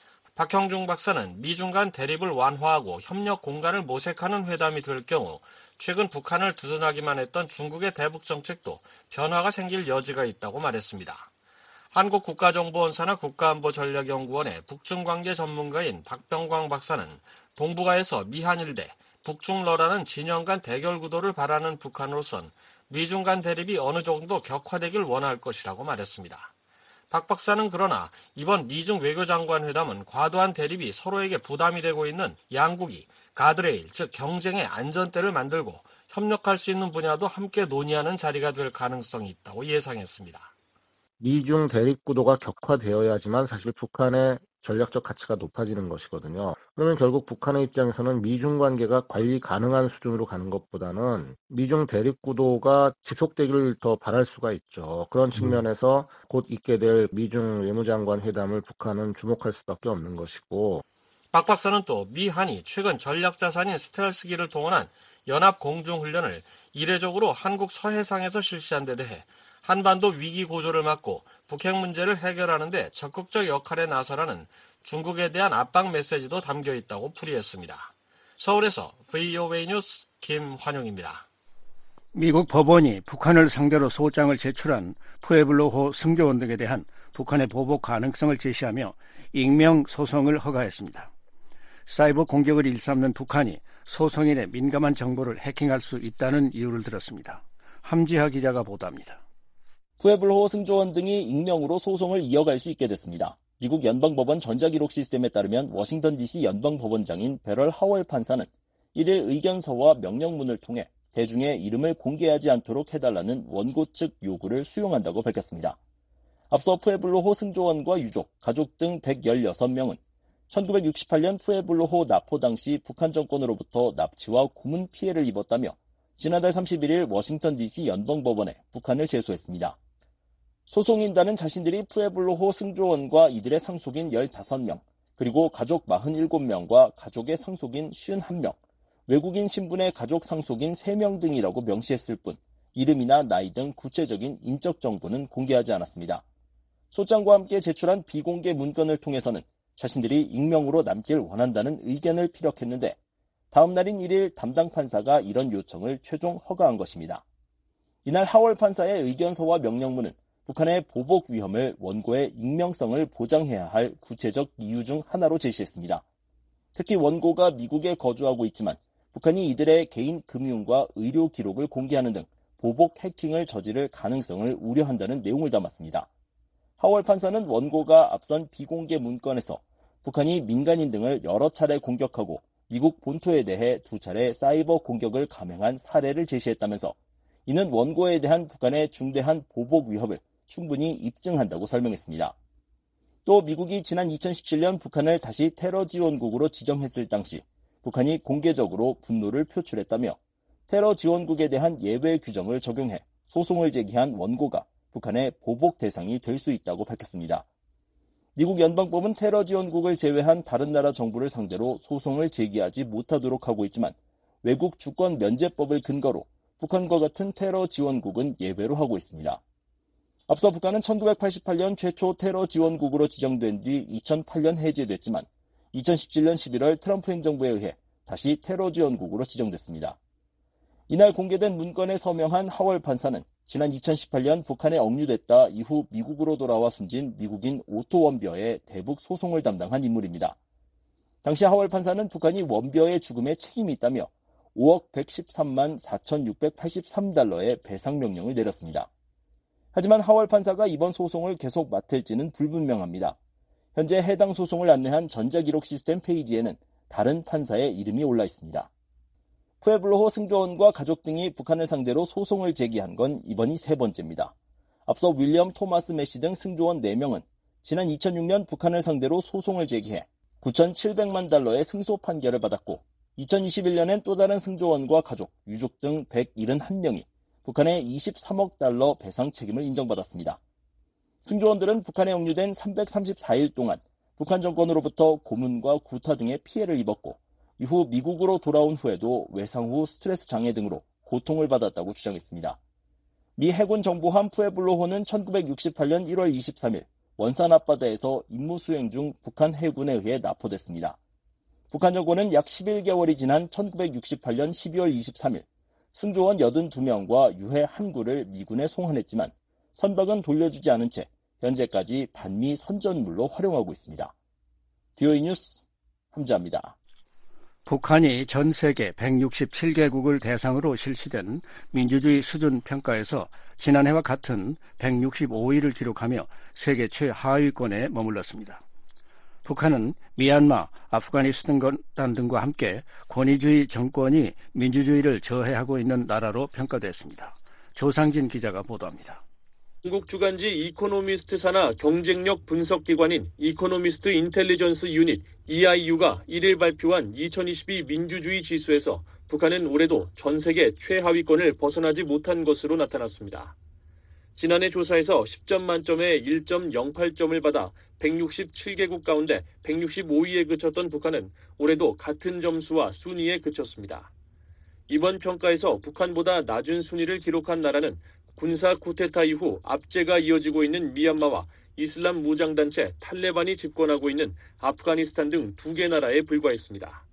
Speaker 12: 박형중 박사는 미중 간 대립을 완화하고 협력 공간을 모색하는 회담이 될 경우 최근 북한을 두둔하기만 했던 중국의 대북 정책도 변화가 생길 여지가 있다고 말했습니다. 한국국가정보원 산하 국가안보전략연구원의 북중관계 전문가인 박병광 박사는 동북아에서 미한일 대 북중러라는 진영 간 대결 구도를 바라는 북한으로선 미중 간 대립이 어느 정도 격화되길 원할 것이라고 말했습니다. 박 박사는 그러나 이번 미중 외교장관 회담은 과도한 대립이 서로에게 부담이 되고 있는 양국이 가드레일, 즉 경쟁의 안전대를 만들고 협력할 수 있는 분야도 함께 논의하는 자리가 될 가능성이 있다고 예상했습니다.
Speaker 16: 미중 대립 구도가 격화되어야지만 사실 북한의 전략적 가치가 높아지는 것이거든요. 그러면 결국 북한의 입장에서는 미중 관계가 관리 가능한 수준으로 가는 것보다는 미중 대립 구도가 지속되기를 더 바랄 수가 있죠. 그런 측면에서 곧 있게 될 미중 외무장관 회담을 북한은 주목할 수밖에 없는 것이고.
Speaker 12: 박 박사는 또 미한이 최근 전략자산인 스텔스기를 동원한 연합공중훈련을 이례적으로 한국 서해상에서 실시한 데 대해 한반도 위기 고조를 막고 북핵 문제를 해결하는 데 적극적 역할에 나서라는 중국에 대한 압박 메시지도 담겨 있다고 풀이했습니다. 서울에서 브이오에이 뉴스 김환용입니다.
Speaker 2: 미국 법원이 북한을 상대로 소장을 제출한 푸에블로호 승조원 등에 대한 북한의 보복 가능성을 제시하며 익명 소송을 허가했습니다. 사이버 공격을 일삼는 북한이 소송인의 민감한 정보를 해킹할 수 있다는 이유를 들었습니다. 함지하 기자가 보도합니다.
Speaker 3: 푸에블로 승조원 등이 익명으로 소송을 이어갈 수 있게 됐습니다. 미국 연방법원 전자기록 시스템에 따르면 워싱턴 디씨 연방법원장인 베럴 하월 판사는 일 일 의견서와 명령문을 통해 대중의 이름을 공개하지 않도록 해달라는 원고 측 요구를 수용한다고 밝혔습니다. 앞서 푸에블로호 승조원과 유족, 가족 등 백십육 명은 천구백육십팔 년 푸에블로호 납포 당시 북한 정권으로부터 납치와 고문 피해를 입었다며 지난달 삼십일 일 워싱턴 디씨 연방법원에 북한을 제소했습니다. 소송인단은 자신들이 푸에블로호 승조원과 이들의 상속인 십오 명, 그리고 가족 사십칠 명과 가족의 상속인 오십일 명, 외국인 신분의 가족 상속인 세 명 등이라고 명시했을 뿐 이름이나 나이 등 구체적인 인적 정보는 공개하지 않았습니다. 소장과 함께 제출한 비공개 문건을 통해서는 자신들이 익명으로 남길 원한다는 의견을 피력했는데 다음 날인 일 일 담당 판사가 이런 요청을 최종 허가한 것입니다. 이날 하월 판사의 의견서와 명령문은 북한의 보복 위험을 원고의 익명성을 보장해야 할 구체적 이유 중 하나로 제시했습니다. 특히 원고가 미국에 거주하고 있지만 북한이 이들의 개인 금융과 의료 기록을 공개하는 등 보복 해킹을 저지를 가능성을 우려한다는 내용을 담았습니다. 하월 판사는 원고가 앞선 비공개 문건에서 북한이 민간인 등을 여러 차례 공격하고 미국 본토에 대해 두 차례 사이버 공격을 감행한 사례를 제시했다면서 이는 원고에 대한 북한의 중대한 보복 위협을 충분히 입증한다고 설명했습니다. 또 미국이 지난 이천십칠 년 북한을 다시 테러 지원국으로 지정했을 당시 북한이 공개적으로 분노를 표출했다며 테러 지원국에 대한 예외 규정을 적용해 소송을 제기한 원고가 북한의 보복 대상이 될 수 있다고 밝혔습니다. 미국 연방법은 테러 지원국을 제외한 다른 나라 정부를 상대로 소송을 제기하지 못하도록 하고 있지만 외국 주권 면제법을 근거로 북한과 같은 테러 지원국은 예외로 하고 있습니다. 앞서 북한은 천구백팔십팔 년 최초 테러 지원국으로 지정된 뒤 이천팔 년 해제됐지만 이천십칠 년 십일 월 트럼프 행정부에 의해 다시 테러 지원국으로 지정됐습니다. 이날 공개된 문건에 서명한 하월 판사는 지난 이천십팔 년 북한에 억류됐다 이후 미국으로 돌아와 숨진 미국인 오토 원벼의 대북 소송을 담당한 인물입니다. 당시 하월 판사는 북한이 원벼의 죽음에 책임이 있다며 오억 백십삼만 사천육백팔십삼 달러의 배상 명령을 내렸습니다. 하지만 하월 판사가 이번 소송을 계속 맡을지는 불분명합니다. 현재 해당 소송을 안내한 전자기록 시스템 페이지에는 다른 판사의 이름이 올라 있습니다. 푸에블로호 승조원과 가족 등이 북한을 상대로 소송을 제기한 건 이번이 세 번째입니다. 앞서 윌리엄 토마스 메시 등 승조원 네 명은 지난 이천육 년 북한을 상대로 소송을 제기해 구천칠백만 달러의 승소 판결을 받았고 이천이십일 년엔 또 다른 승조원과 가족, 유족 등 백칠십일 명이 북한의 이십삼억 달러 배상 책임을 인정받았습니다. 승조원들은 북한에 억류된 삼백삼십사 일 동안 북한 정권으로부터 고문과 구타 등의 피해를 입었고 이후 미국으로 돌아온 후에도 외상 후 스트레스 장애 등으로 고통을 받았다고 주장했습니다. 미 해군 정보함 푸에블로호는 천구백육십팔 년 일월 이십삼 일 원산 앞바다에서 임무 수행 중 북한 해군에 의해 납포됐습니다. 북한 정권은 약 십일 개월이 지난 천구백육십팔 년 십이월 이십삼 일 승조원 팔십이 명과 유해 한 구를 미군에 송환했지만 선박은 돌려주지 않은 채 현재까지 반미 선전물로 활용하고 있습니다. 비오이 뉴스 함자입니다.
Speaker 2: 북한이 전 세계 백육십칠 개국을 대상으로 실시된 민주주의 수준 평가에서 지난해와 같은 백육십오 위를 기록하며 세계 최하위권에 머물렀습니다. 북한은 미얀마, 아프가니스탄 등과 함께 권위주의 정권이 민주주의를 저해하고 있는 나라로 평가됐습니다. 조상진 기자가 보도합니다.
Speaker 5: 한국 주간지 이코노미스트 산하 경쟁력 분석기관인 이코노미스트 인텔리전스 유닛 이아이유가 일 일 발표한 이천이십이 민주주의 지수에서 북한은 올해도 전 세계 최하위권을 벗어나지 못한 것으로 나타났습니다. 지난해 조사에서 십 점 만점에 일 점 영팔 점을 받아 백육십칠 개국 가운데 백육십오 위에 그쳤던 북한은 올해도 같은 점수와 순위에 그쳤습니다. 이번 평가에서 북한보다 낮은 순위를 기록한 나라는 군사 쿠데타 이후 압제가 이어지고 있는 미얀마와 이슬람 무장단체 탈레반이 집권하고 있는 아프가니스탄 등 두 개 나라에 불과했습니다.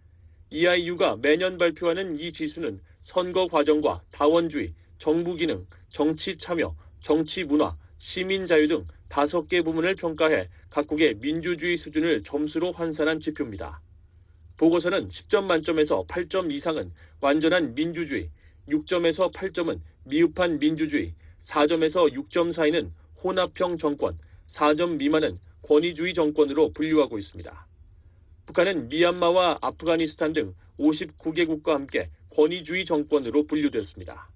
Speaker 5: 이아이유가 매년 발표하는 이 지수는 선거 과정과 다원주의, 정부 기능, 정치 참여, 정치 문화, 시민 자유 등 다섯 개 부문을 평가해 각국의 민주주의 수준을 점수로 환산한 지표입니다. 보고서는 십 점 만점에서 팔 점 이상은 완전한 민주주의, 육 점에서 팔 점은 미흡한 민주주의, 사 점에서 육 점 사이는 혼합형 정권, 사 점 미만은 권위주의 정권으로 분류하고 있습니다. 북한은 미얀마와 아프가니스탄 등 오십구 개국과 함께 권위주의 정권으로 분류됐습니다.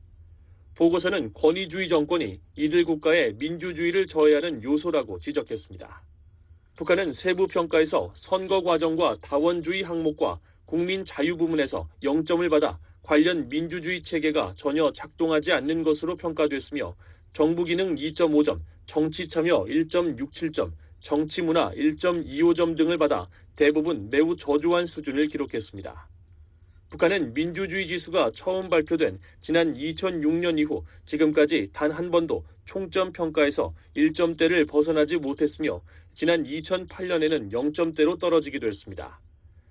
Speaker 5: 보고서는 권위주의 정권이 이들 국가의 민주주의를 저해하는 요소라고 지적했습니다. 북한은 세부 평가에서 선거 과정과 다원주의 항목과 국민 자유 부문에서 영 점을 받아 관련 민주주의 체계가 전혀 작동하지 않는 것으로 평가됐으며 정부 기능 이 점 오 점, 정치 참여 일 점 육칠 점, 정치 문화 일 점 이오 점 등을 받아 대부분 매우 저조한 수준을 기록했습니다. 북한은 민주주의 지수가 처음 발표된 지난 이천육 년 이후 지금까지 단 한 번도 총점 평가에서 일 점대를 벗어나지 못했으며 지난 이천팔 년에는 영 점대로 떨어지기도 했습니다.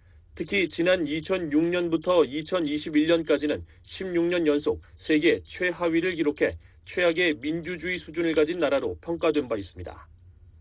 Speaker 5: 특히 지난 이천육 년부터 이천이십일 년까지는 십육 년 연속 세계 최하위를 기록해 최악의 민주주의 수준을 가진 나라로 평가된 바 있습니다.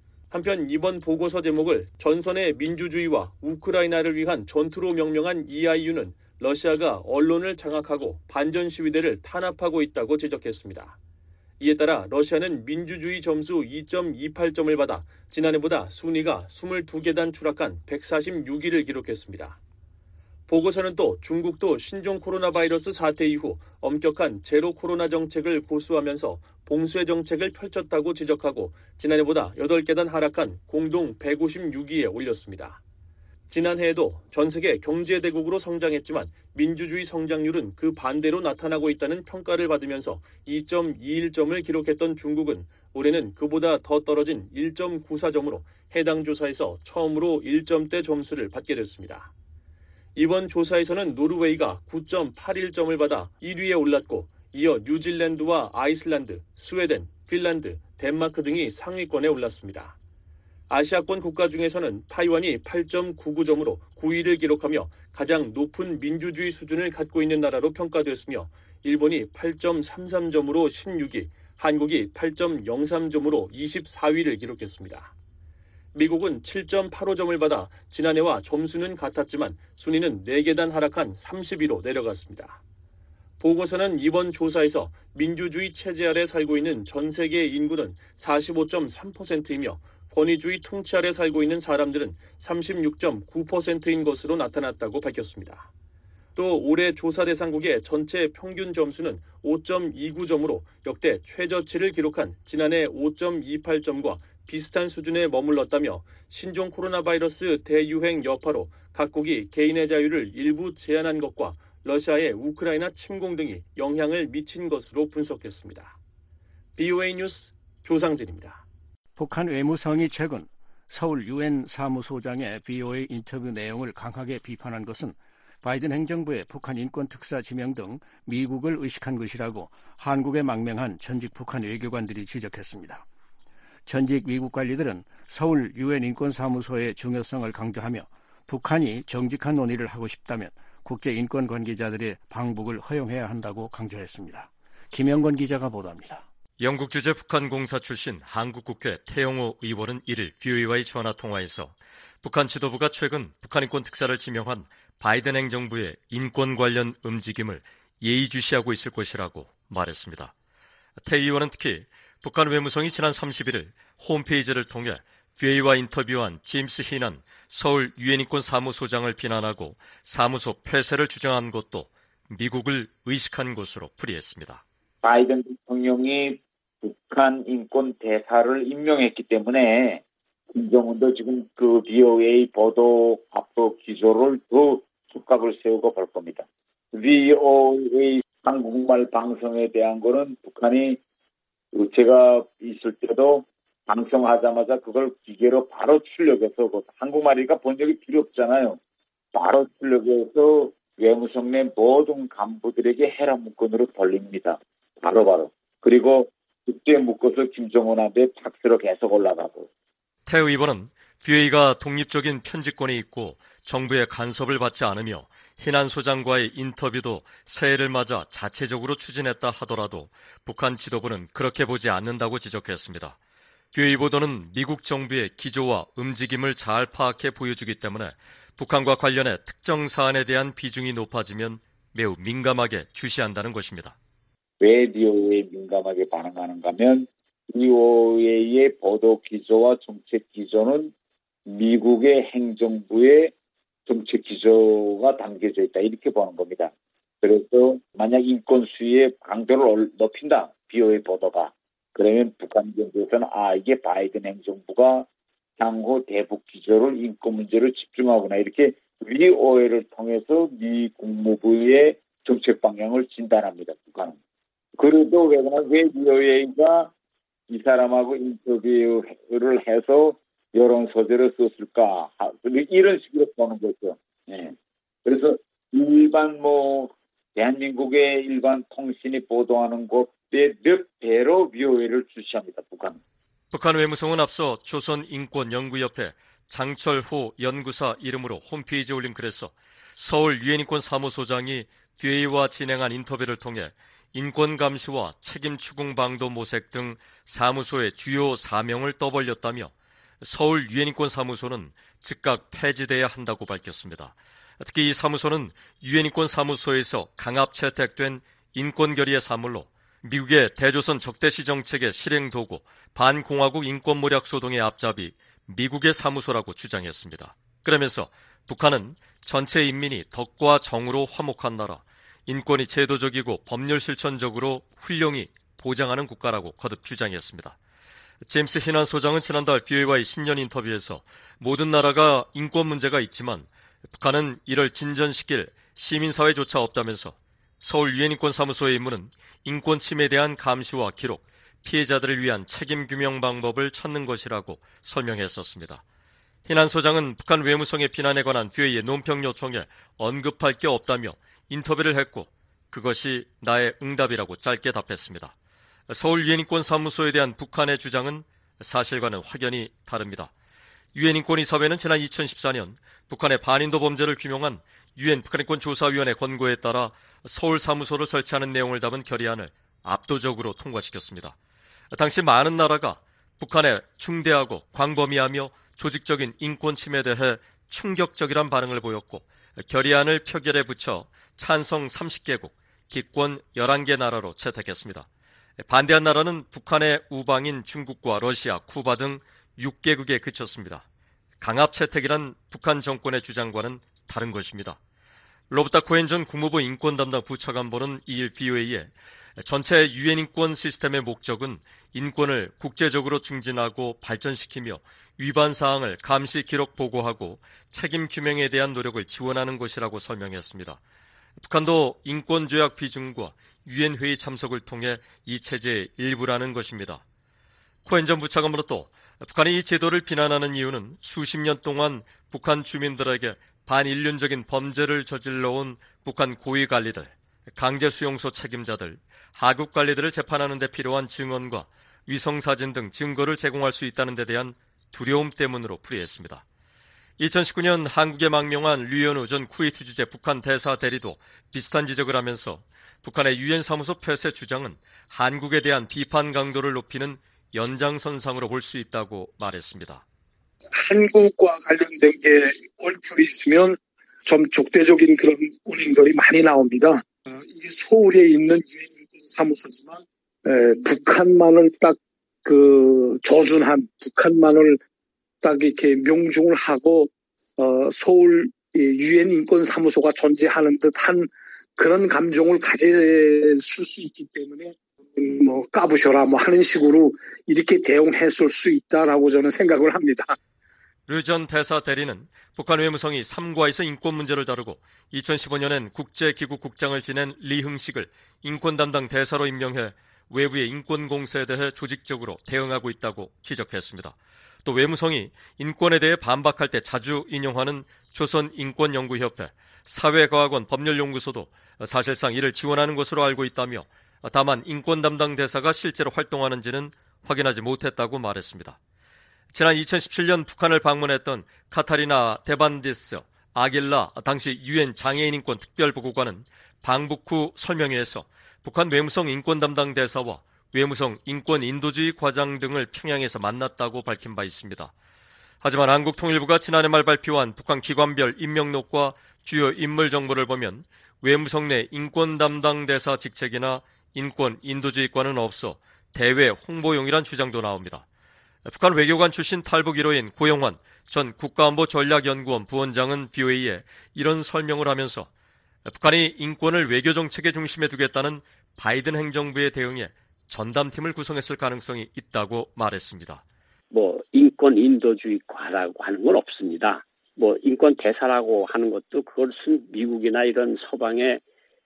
Speaker 5: 한편 이번 보고서 제목을 전선의 민주주의와 우크라이나를 위한 전투로 명명한 이아이유는 러시아가 언론을 장악하고 반전 시위대를 탄압하고 있다고 지적했습니다. 이에 따라 러시아는 민주주의 점수 이 점 이팔 점을 받아 지난해보다 순위가 이십이 계단 추락한 백사십육 위를 기록했습니다. 보고서는 또 중국도 신종 코로나 바이러스 사태 이후 엄격한 제로 코로나 정책을 고수하면서 봉쇄 정책을 펼쳤다고 지적하고 지난해보다 여덟 계단 하락한 공동 백오십육 위에 올렸습니다. 지난해에도 전 세계 경제대국으로 성장했지만 민주주의 성장률은 그 반대로 나타나고 있다는 평가를 받으면서 이 점 이일 점을 기록했던 중국은 올해는 그보다 더 떨어진 일 점 구사 점으로 해당 조사에서 처음으로 일 점대 점수를 받게 됐습니다. 이번 조사에서는 노르웨이가 구 점 팔일 점을 받아 일 위에 올랐고 이어 뉴질랜드와 아이슬란드, 스웨덴, 핀란드, 덴마크 등이 상위권에 올랐습니다. 아시아권 국가 중에서는 타이완이 팔 점 구구 점으로 구 위를 기록하며 가장 높은 민주주의 수준을 갖고 있는 나라로 평가됐으며 일본이 팔 점 삼삼 점으로 십육 위, 한국이 팔 점 영삼 점으로 이십사 위를 기록했습니다. 미국은 칠 점 팔오 점을 받아 지난해와 점수는 같았지만 순위는 네 계단 하락한 삼십 위로 내려갔습니다. 보고서는 이번 조사에서 민주주의 체제 아래 살고 있는 전 세계 인구는 사십오 점 삼 퍼센트이며 권위주의 통치 아래 살고 있는 사람들은 삼십육 점 구 퍼센트인 것으로 나타났다고 밝혔습니다. 또 올해 조사 대상국의 전체 평균 점수는 오 점 이구 점으로 역대 최저치를 기록한 지난해 오 점 이팔 점과 비슷한 수준에 머물렀다며 신종 코로나 바이러스 대유행 여파로 각국이 개인의 자유를 일부 제한한 것과 러시아의 우크라이나 침공 등이 영향을 미친 것으로 분석했습니다. 비오에이 뉴스 조상진입니다.
Speaker 2: 북한 외무성이 최근 서울 유엔 사무소장의 비오에이 인터뷰 내용을 강하게 비판한 것은 바이든 행정부의 북한 인권 특사 지명 등 미국을 의식한 것이라고 한국에 망명한 전직 북한 외교관들이 지적했습니다. 전직 미국 관리들은 서울 유엔 인권사무소의 중요성을 강조하며 북한이 정직한 논의를 하고 싶다면 국제 인권 관계자들의 방북을 허용해야 한다고 강조했습니다. 김영건 기자가 보도합니다.
Speaker 17: 영국 주재 북한 공사 출신 한국국회 태영호 의원은 일 일 비오에이와의 전화통화에서 북한 지도부가 최근 북한 인권 특사를 지명한 바이든 행정부의 인권 관련 움직임을 예의주시하고 있을 것이라고 말했습니다. 태 의원은 특히 북한 외무성이 지난 삼십 일 홈페이지를 통해 비오에이와 인터뷰한 제임스 히난 서울 유엔 인권 사무소장을 비난하고 사무소 폐쇄를 주장한 것도 미국을 의식한 것으로 풀이했습니다.
Speaker 18: 바이든 대통령이 북한 인권 대사를 임명했기 때문에 김정은도 지금 그 비오에이 보도 압도 기조를 더 촉각을 세우고 볼 겁니다. 비오에이 한국말 방송에 대한 거는 북한이 제가 있을 때도 방송하자마자 그걸 기계로 바로 출력해서 한국말이니까 번역이 필요 없잖아요. 바로 출력해서 외무성 내 모든 간부들에게 해라 문건으로 돌립니다. 바로바로. 바로. 그리고 그때 묶어서 김정은한테 팍스로 계속 올라가고.
Speaker 17: 태 의원은 비오에이가 독립적인 편집권이 있고 정부의 간섭을 받지 않으며 희난 소장과의 인터뷰도 새해를 맞아 자체적으로 추진했다 하더라도 북한 지도부는 그렇게 보지 않는다고 지적했습니다. 비오에이 보도는 미국 정부의 기조와 움직임을 잘 파악해 보여주기 때문에 북한과 관련해 특정 사안에 대한 비중이 높아지면 매우 민감하게 주시한다는 것입니다.
Speaker 18: 왜 비오에이에 민감하게 반응하는가 하면 비오에이의 보도 기조와 정책 기조는 미국의 행정부의 정책 기조가 담겨져 있다 이렇게 보는 겁니다. 그래서 만약 인권 수위의 강도를 높인다 비오에이 보도가 그러면 북한 정부에서는 아 이게 바이든 행정부가 향후 대북 기조를 인권 문제로 집중하구나 이렇게 비오에이를 통해서 미 국무부의 정책 방향을 진단합니다. 북한은. 그래도 왜, 왜 비오에이가 이 사람하고 인터뷰를 해서 이런 소재를 썼을까? 이런 식으로 보는 거죠. 예. 그래서 일반 뭐 대한민국의 일반 통신이 보도하는 것에 몇 배로 비오이를 주시합니다. 북한.
Speaker 17: 북한 외무성은 앞서 조선인권연구협회 장철호 연구사 이름으로 홈페이지에 올린 글에서 서울 유엔인권 사무소장이 뷰에이와 진행한 인터뷰를 통해 인권감시와 책임 추궁 방도 모색 등 사무소의 주요 사명을 떠벌렸다며 서울 유엔인권 사무소는 즉각 폐지돼야 한다고 밝혔습니다. 특히 이 사무소는 유엔인권 사무소에서 강압 채택된 인권결의의 사물로 미국의 대조선 적대시 정책의 실행 도구 반공화국 인권모략소동의 앞잡이 미국의 사무소라고 주장했습니다. 그러면서 북한은 전체 인민이 덕과 정으로 화목한 나라, 인권이 제도적이고 법률 실천적으로 훌륭히 보장하는 국가라고 거듭 주장했습니다. 제임스 희난 소장은 지난달 뷰에이와의 신년 인터뷰에서 모든 나라가 인권 문제가 있지만 북한은 이를 진전시킬 시민사회조차 없다면서 서울 유엔인권 사무소의 임무는 인권 침해에 대한 감시와 기록, 피해자들을 위한 책임 규명 방법을 찾는 것이라고 설명했었습니다. 희난 소장은 북한 외무성의 비난에 관한 뷰에이의 논평 요청에 언급할 게 없다며 인터뷰를 했고 그것이 나의 응답이라고 짧게 답했습니다. 서울 유엔인권 사무소에 대한 북한의 주장은 사실과는 확연히 다릅니다. 유엔인권이사회는 지난 이천십사 년 북한의 반인도 범죄를 규명한 유엔 북한인권조사위원회 권고에 따라 서울 사무소를 설치하는 내용을 담은 결의안을 압도적으로 통과시켰습니다. 당시 많은 나라가 북한의 중대하고 광범위하며 조직적인 인권 침해에 대해 충격적이란 반응을 보였고 결의안을 표결에 붙여 찬성 삼십 개국, 기권 열한 개 나라로 채택했습니다. 반대한 나라는 북한의 우방인 중국과 러시아, 쿠바 등 육 개국에 그쳤습니다. 강압 채택이란 북한 정권의 주장과는 다른 것입니다. 로버타 코엔 전 국무부 인권 담당 부차관보는 이일 뷰에이에 전체 유엔 인권 시스템의 목적은 인권을 국제적으로 증진하고 발전시키며 위반 사항을 감시 기록 보고하고 책임 규명에 대한 노력을 지원하는 것이라고 설명했습니다. 북한도 인권조약 비준과 유엔 회의 참석을 통해 이 체제의 일부라는 것입니다. 코엔 전 부차관보는 또 북한이 이 제도를 비난하는 이유는 수십 년 동안 북한 주민들에게 반인륜적인 범죄를 저질러온 북한 고위관리들, 강제수용소 책임자들, 하급관리들을 재판하는 데 필요한 증언과 위성사진 등 증거를 제공할 수 있다는 데 대한 두려움 때문으로 풀이했습니다. 이천십구 년 한국에 망명한 류현우 전 쿠웨이트 주재 북한 대사 대리도 비슷한 지적을 하면서 북한의 유엔 사무소 폐쇄 주장은 한국에 대한 비판 강도를 높이는 연장선상으로 볼 수 있다고 말했습니다.
Speaker 19: 한국과 관련된 게 얽혀 있으면 좀 적대적인 그런 운행들이 많이 나옵니다. 어, 이게 서울에 있는 유엔 인권 사무소지만 에, 북한만을 딱 그 조준한 북한만을 딱 이렇게 명중을 하고 어, 서울 유엔 인권 사무소가 존재하는 듯한 그런 감정을 가질 수 있기 때문에 뭐 까부셔라 뭐 하는 식으로 이렇게 대응했을 수 있다라고 저는 생각을 합니다.
Speaker 17: 류 전 대사 대리는 북한 외무성이 삼과에서 인권 문제를 다루고 이천십오 년엔 국제기구 국장을 지낸 리흥식을 인권 담당 대사로 임명해 외부의 인권 공세에 대해 조직적으로 대응하고 있다고 지적했습니다. 또 외무성이 인권에 대해 반박할 때 자주 인용하는 조선인권연구협회, 사회과학원 법률연구소도 사실상 이를 지원하는 것으로 알고 있다며 다만 인권 담당 대사가 실제로 활동하는지는 확인하지 못했다고 말했습니다. 지난 이천십칠 년 북한을 방문했던 카타리나 데반디스 아길라 당시 유엔 장애인인권 특별보고관은 방북 후 설명회에서 북한 외무성 인권 담당 대사와 외무성 인권 인도주의 과장 등을 평양에서 만났다고 밝힌 바 있습니다. 하지만 한국통일부가 지난해 말 발표한 북한 기관별 임명록과 주요 인물 정보를 보면 외무성 내 인권 담당 대사 직책이나 인권 인도주의과는 없어 대외 홍보용이란 주장도 나옵니다. 북한 외교관 출신 탈북 일 호인 고영환 전 국가안보전략연구원 부원장은 뷰에이에 이런 설명을 하면서 북한이 인권을 외교정책의 중심에 두겠다는 바이든 행정부의 대응에 전담팀을 구성했을 가능성이 있다고 말했습니다.
Speaker 20: 뭐 인권 인도주의과라고 하는 건 없습니다. 뭐 인권 대사라고 하는 것도 그것은 미국이나 이런 서방의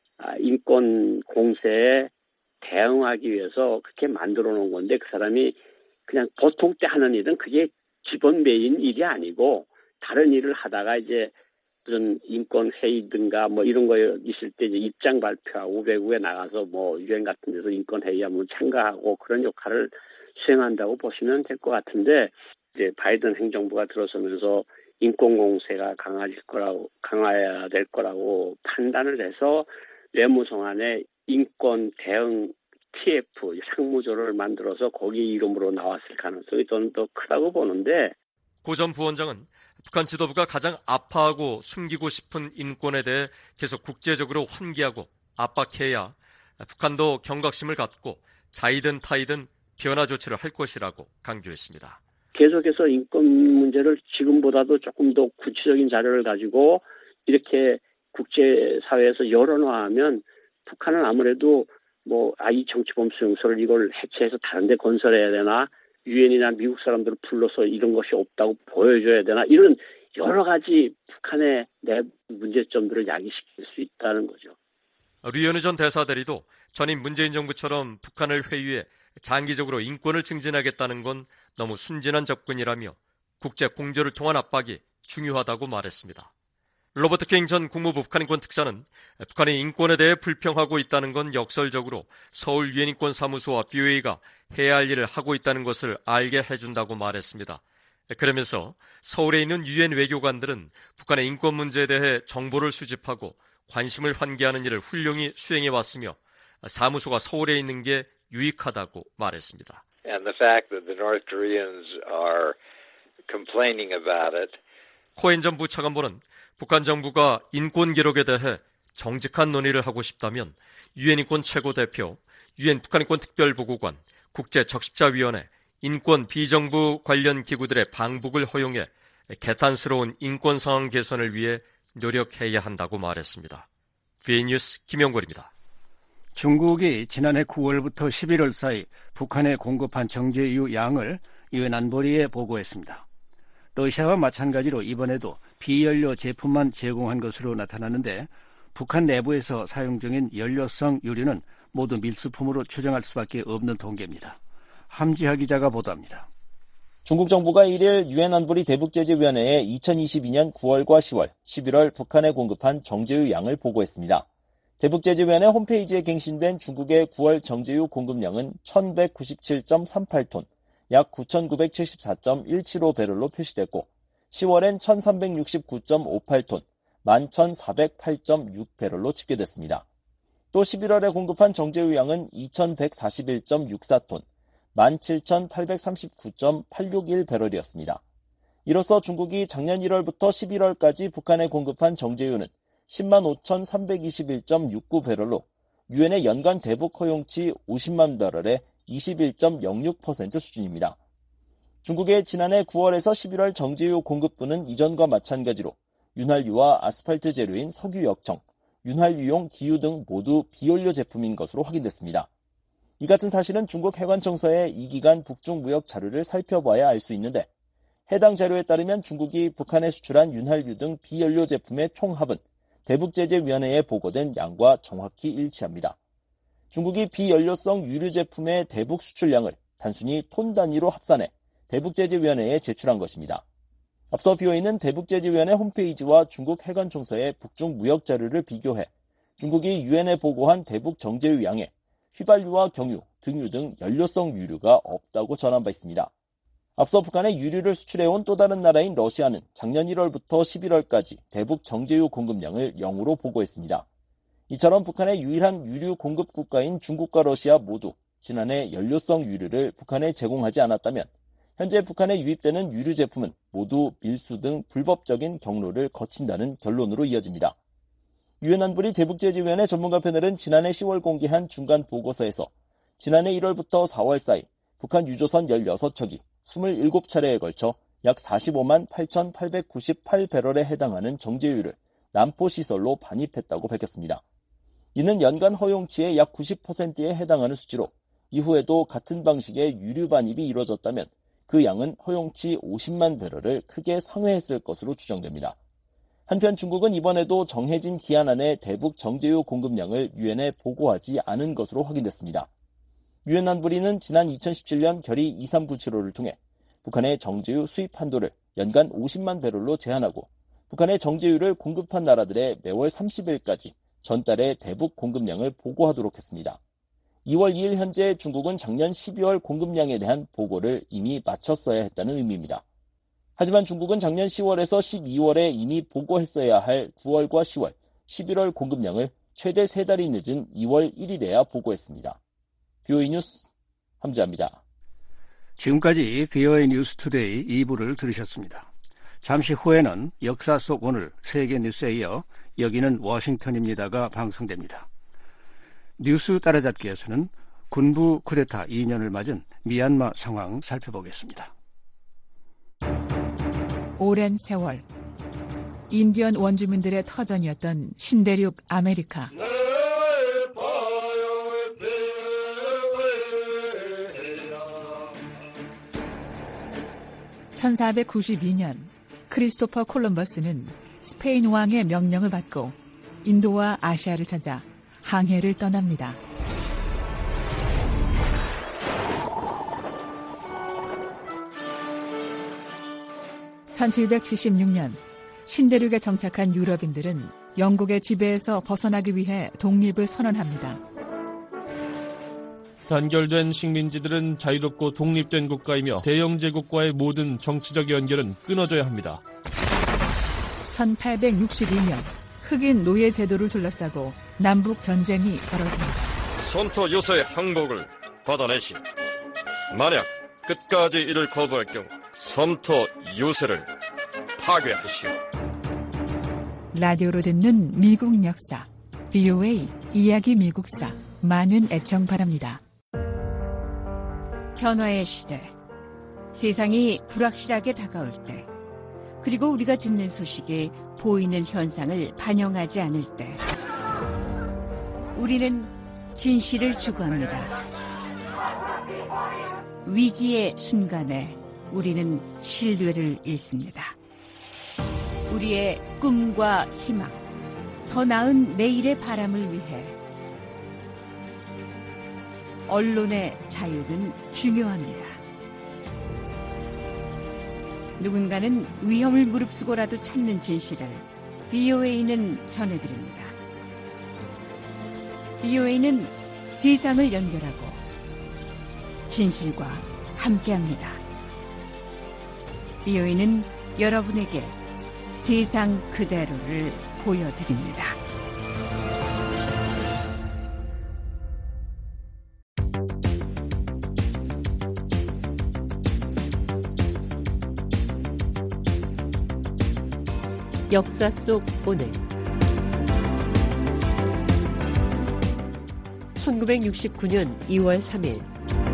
Speaker 20: 인권 공세에 대응하기 위해서 그렇게 만들어 놓은 건데 그 사람이 그냥 보통 때 하는 일은 그게 기본 메인 일이 아니고 다른 일을 하다가 이제 무슨 인권 회의든가 뭐 이런 거 있을 때 이제 입장 발표하고 외국에 나가서 뭐 유엔 같은 데서 인권 회의하면 참가하고 그런 역할을 수행한다고 보시면 될 것 같은데 이제 바이든 행정부가 들어서면서 인권 공세가 강화될 거라고 강화해야 될 거라고 판단을 해서 외무성 안에 인권 대응 티에프 상무조를 만들어서 거기 이름으로 나왔을 가능성이 저는 더 크다고 보는데
Speaker 17: 고 전 부원장은 북한 지도부가 가장 아파하고 숨기고 싶은 인권에 대해 계속 국제적으로 환기하고 압박해야 북한도 경각심을 갖고 자이든 타이든 변화 조치를 할 것이라고 강조했습니다.
Speaker 20: 계속해서 인권 문제를 지금보다도 조금 더 구체적인 자료를 가지고 이렇게 국제사회에서 여론화하면 북한은 아무래도 뭐, 아, 이 정치범수용소를 이걸 해체해서 다른 데 건설해야 되나? 유엔이나 미국 사람들을 불러서 이런 것이 없다고 보여줘야 되나? 이런 여러 가지 북한의 내 문제점들을 야기시킬 수 있다는 거죠.
Speaker 17: 류현우 전 대사대리도 전임 문재인 정부처럼 북한을 회유해 장기적으로 인권을 증진하겠다는 건 너무 순진한 접근이라며 국제 공조를 통한 압박이 중요하다고 말했습니다. 로버트 킹 전 국무부 북한인권 특사는 북한이 인권에 대해 불평하고 있다는 건 역설적으로 서울 유엔인권사무소와 비오에이가 해야 할 일을 하고 있다는 것을 알게 해준다고 말했습니다. 그러면서 서울에 있는 유엔 외교관들은 북한의 인권 문제에 대해 정보를 수집하고 관심을 환기하는 일을 훌륭히 수행해왔으며 사무소가 서울에 있는 게 유익하다고 말했습니다.
Speaker 21: And the fact that the North Koreans are complaining about it.
Speaker 17: 코엔 전 부차관보는 북한 정부가 인권 기록에 대해 정직한 논의를 하고 싶다면 유엔 인권 최고대표, 유엔 북한인권 특별보고관, 국제적십자위원회, 인권 비정부 관련 기구들의 방북을 허용해 개탄스러운 인권 상황 개선을 위해 노력해야 한다고 말했습니다. 비에이 뉴스 김영걸입니다.
Speaker 2: 중국이 지난해 구월부터 십일월 사이 북한에 공급한 정제유 양을 유엔 안보리에 보고했습니다. 러시아와 마찬가지로 이번에도 비연료 제품만 제공한 것으로 나타났는데 북한 내부에서 사용 중인 연료성 유류는 모두 밀수품으로 추정할 수밖에 없는 통계입니다. 함지하 기자가 보도합니다.
Speaker 3: 중국 정부가 일일 유엔 안보리 대북제재위원회에 이천이십이년 구월과 시월, 십일월 북한에 공급한 정제유 양을 보고했습니다. 대북제재위원회 홈페이지에 갱신된 중국의 구월 정제유 공급량은 천백구십칠 점 삼팔 톤, 약 구천구백칠십사 점 일칠오 배럴로 표시됐고 시월엔 천삼백육십구 점 오팔 톤, 만 천사백팔 점 육 배럴로 집계됐습니다. 또 십일월에 공급한 정제유 양은 이천백사십일 점 육사 톤, 만 칠천팔백삼십구 점 팔육일 배럴이었습니다. 이로써 중국이 작년 일월부터 십일월까지 북한에 공급한 정제유는 십만 오천삼백이십일 점 육구 배럴로 유엔의 연간 대북 허용치 오십만 배럴에 이십일 점 영육 퍼센트 수준입니다. 중국의 지난해 구월에서 십일월 정제유 공급분은 이전과 마찬가지로 윤활유와 아스팔트 재료인 석유 역청, 윤활유용 기유 등 모두 비연료 제품인 것으로 확인됐습니다. 이 같은 사실은 중국 해관청서의 이 기간 북중 무역 자료를 살펴봐야 알 수 있는데 해당 자료에 따르면 중국이 북한에 수출한 윤활유 등 비연료 제품의 총합은 대북제재위원회에 보고된 양과 정확히 일치합니다. 중국이 비연료성 유류 제품의 대북 수출량을 단순히 톤 단위로 합산해 대북제재위원회에 제출한 것입니다. 앞서 비오에이는 대북제재위원회 홈페이지와 중국 해관총서의 북중 무역 자료를 비교해 중국이 유엔에 보고한 대북 정제유 양에 휘발유와 경유, 등유 등 연료성 유류가 없다고 전한 바 있습니다. 앞서 북한에 유류를 수출해온 또 다른 나라인 러시아는 작년 일월부터 십일월까지 대북 정제유 공급량을 영으로 보고했습니다. 이처럼 북한의 유일한 유류 공급 국가인 중국과 러시아 모두 지난해 연료성 유류를 북한에 제공하지 않았다면 현재 북한에 유입되는 유류 제품은 모두 밀수 등 불법적인 경로를 거친다는 결론으로 이어집니다. 유엔 안보리 대북제재위원회 전문가 패널은 지난해 시월 공개한 중간 보고서에서 지난해 일월부터 사월 사이 북한 유조선 열여섯 척이 이십칠 차례에 걸쳐 약 사십오만 팔천팔백구십팔 배럴에 해당하는 정제유를 남포시설로 반입했다고 밝혔습니다. 이는 연간 허용치의 약 구십 퍼센트에 해당하는 수치로 이후에도 같은 방식의 유류 반입이 이루어졌다면 그 양은 허용치 오십만 배럴을 크게 상회했을 것으로 추정됩니다. 한편 중국은 이번에도 정해진 기한 안에 대북 정제유 공급량을 유엔에 보고하지 않은 것으로 확인됐습니다. 유엔 안보리는 지난 이천십칠년 결의 이삼구칠오를 통해 북한의 정제유 수입 한도를 연간 오십만 배럴로 제한하고 북한의 정제유를 공급한 나라들의 매월 삼십일까지 전달의 대북 공급량을 보고하도록 했습니다. 이월 이일 현재 중국은 작년 십이월 공급량에 대한 보고를 이미 마쳤어야 했다는 의미입니다. 하지만 중국은 작년 시월에서 십이월에 이미 보고했어야 할 구월과 시월, 십일월 공급량을 최대 세 달이 늦은 이월 일일에야 보고했습니다. 비오이 뉴스 함지아입니다.
Speaker 2: 지금까지 비오이 뉴스투데이 이 부를 들으셨습니다. 잠시 후에는 역사 속 오늘 세계 뉴스에 이어 여기는 워싱턴입니다가 방송됩니다. 뉴스 따라잡기에서는 군부 쿠데타 이 년을 맞은 미얀마 상황 살펴보겠습니다.
Speaker 1: 오랜 세월 인디언 원주민들의 터전이었던 신대륙 아메리카. 천사백구십이 년 크리스토퍼 콜럼버스는 스페인 왕의 명령을 받고 인도와 아시아를 찾아 항해를 떠납니다. 천칠백칠십육 년 신대륙에 정착한 유럽인들은 영국의 지배에서 벗어나기 위해 독립을 선언합니다.
Speaker 22: 단결된 식민지들은 자유롭고 독립된 국가이며 대영 제국과의 모든 정치적 연결은 끊어져야 합니다.
Speaker 1: 천팔백육십이 년 흑인 노예 제도를 둘러싸고 남북 전쟁이 벌어집니다.
Speaker 17: 손토 요새의 항복을 받아내시. 만약 끝까지 이를 거부할 경우 섬토 요새를 파괴하시오.
Speaker 1: 라디오로 듣는 미국 역사 비오에이 이야기 미국사 많은 애청 바랍니다.
Speaker 23: 변화의 시대, 세상이 불확실하게 다가올 때, 그리고 우리가 듣는 소식이 보이는 현상을 반영하지 않을 때, 우리는 진실을 추구합니다. 위기의 순간에 우리는 신뢰를 잃습니다. 우리의 꿈과 희망, 더 나은 내일의 바람을 위해 언론의 자유는 중요합니다. 누군가는 위험을 무릅쓰고라도 찾는 진실을 비오에이는 전해드립니다. 비오에이는 세상을 연결하고 진실과 함께합니다. 비오에이는 여러분에게 세상 그대로를 보여드립니다.
Speaker 11: 역사 속 오늘 천구백육십구 년 이월 삼일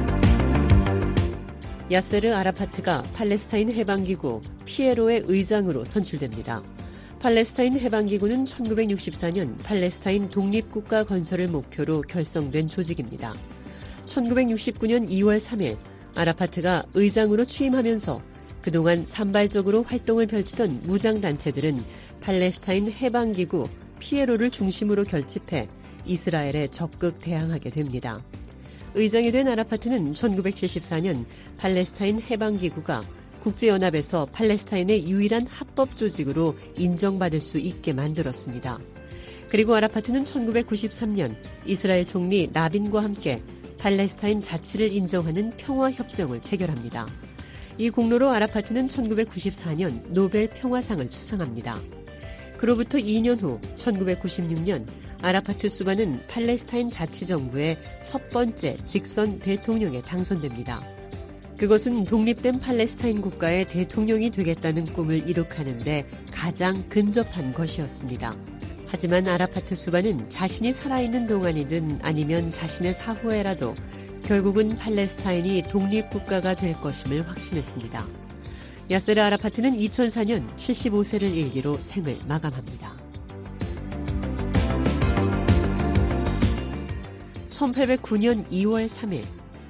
Speaker 11: 야세르 아라파트가 팔레스타인 해방기구 피에로의 의장으로 선출됩니다. 팔레스타인 해방기구는 천구백육십사 년 팔레스타인 독립국가 건설을 목표로 결성된 조직입니다. 천구백육십구 년 이월 삼일 아라파트가 의장으로 취임하면서 그동안 산발적으로 활동을 펼치던 무장단체들은 팔레스타인 해방기구 피에로를 중심으로 결집해 이스라엘에 적극 대항하게 됩니다. 의장이 된 아라파트는 천구백칠십사 년 팔레스타인 해방기구가 국제연합에서 팔레스타인의 유일한 합법 조직으로 인정받을 수 있게 만들었습니다. 그리고 아라파트는 천구백구십삼 년 이스라엘 총리 라빈과 함께 팔레스타인 자치를 인정하는 평화협정을 체결합니다. 이 공로로 아라파트는 천구백구십사 년 노벨 평화상을 수상합니다. 그로부터 이 년 후 천구백구십육 년 아라파트 수반은 팔레스타인 자치정부의 첫 번째 직선 대통령에 당선됩니다. 그것은 독립된 팔레스타인 국가의 대통령이 되겠다는 꿈을 이룩하는 데 가장 근접한 것이었습니다. 하지만 아라파트 수반은 자신이 살아있는 동안이든 아니면 자신의 사후에라도 결국은 팔레스타인이 독립국가가 될 것임을 확신했습니다. 야세르 아라파트는 이천사 년 칠십오 세를 일기로 생을 마감합니다. 천팔백구 년 이월 삼일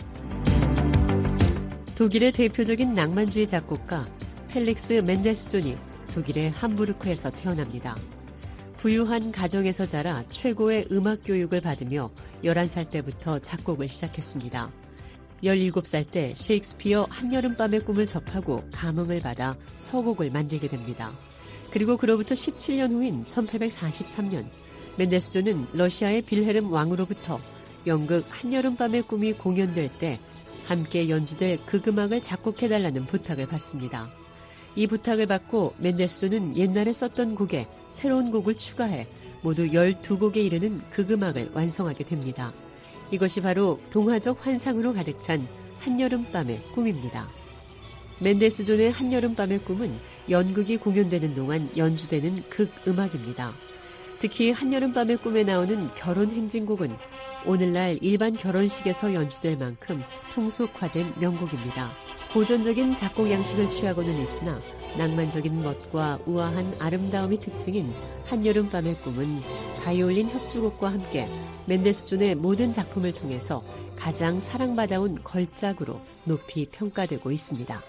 Speaker 11: 독일의 대표적인 낭만주의 작곡가 펠릭스 멘델스존이 독일의 함부르크에서 태어납니다. 부유한 가정에서 자라 최고의 음악 교육을 받으며 열한 살 때부터 작곡을 시작했습니다. 열일곱 살 때 셰익스피어 한여름밤의 꿈을 접하고 감흥을 받아 서곡을 만들게 됩니다. 그리고 그로부터 십칠 년 후인 천팔백사십삼 년 멘델스존은 러시아의 빌헤름 왕으로부터 연극 한여름밤의 꿈이 공연될 때 함께 연주될 극음악을 작곡해달라는 부탁을 받습니다. 이 부탁을 받고 멘델스존은 옛날에 썼던 곡에 새로운 곡을 추가해 모두 열두 곡에 이르는 극음악을 완성하게 됩니다. 이것이 바로 동화적 환상으로 가득 찬 한여름밤의 꿈입니다. 멘델스존의 한여름밤의 꿈은 연극이 공연되는 동안 연주되는 극음악입니다. 특히 한여름밤의 꿈에 나오는 결혼 행진곡은 오늘날 일반 결혼식에서 연주될 만큼 통속화된 명곡입니다. 고전적인 작곡 양식을 취하고는 있으나 낭만적인 멋과 우아한 아름다움이 특징인 한여름밤의 꿈은 바이올린 협주곡과 함께 멘델스존의 모든 작품을 통해서 가장 사랑받아온 걸작으로 높이 평가되고 있습니다.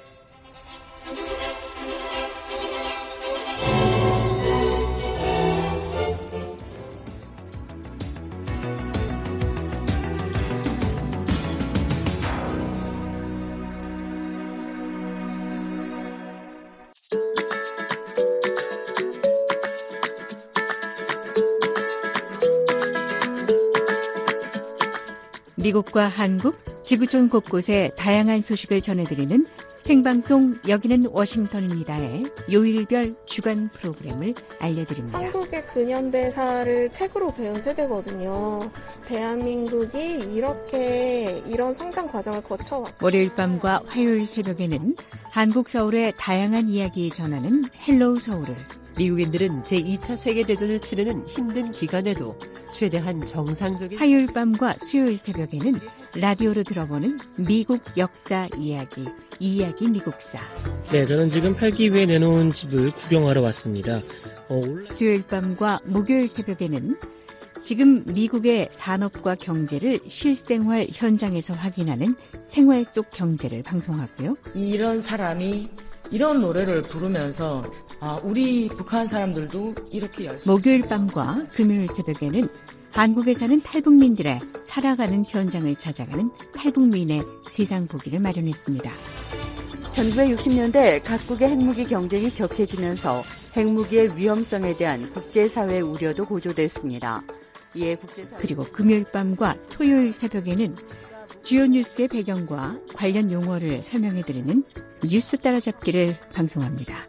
Speaker 23: 미국과 한국, 지구촌 곳곳의 다양한 소식을 전해드리는 생방송 여기는 워싱턴입니다의 요일별 주간 프로그램을 알려드립니다.
Speaker 4: 한국의 근현대사를 책으로 배운 세대거든요. 대한민국이 이렇게 이런 성장 과정을 거쳐왔고
Speaker 23: 월요일 밤과 화요일 새벽에는 한국 서울의 다양한 이야기 전하는 헬로우 서울을
Speaker 11: 미국인들은 제이 차 세계대전을 치르는 힘든 기간에도 최대한 정상적인
Speaker 23: 화요일 밤과 수요일 새벽에는 라디오로 들어보는 미국 역사 이야기, 이야기 미국사.
Speaker 6: 네, 저는 지금 팔기 위해 내놓은 집을 구경하러 왔습니다. 어, 올라...
Speaker 23: 수요일 밤과 목요일 새벽에는 지금 미국의 산업과 경제를 실생활 현장에서 확인하는 생활 속 경제를 방송하고요.
Speaker 7: 이런 사람이 이런 노래를 부르면서 아, 우리 북한 사람들도 이렇게 열심히
Speaker 23: 목요일 밤과 금요일 새벽에는 한국에 사는 탈북민들의 살아가는 현장을 찾아가는 탈북민의 세상 보기를 마련했습니다. 천구백육십 년대 각국의 핵무기 경쟁이 격해지면서 핵무기의 위험성에 대한 국제사회의 우려도 고조됐습니다. 이에 국제사회... 그리고 금요일 밤과 토요일 새벽에는 주요 뉴스의 배경과 관련 용어를 설명해드리는 뉴스 따라잡기를 방송합니다.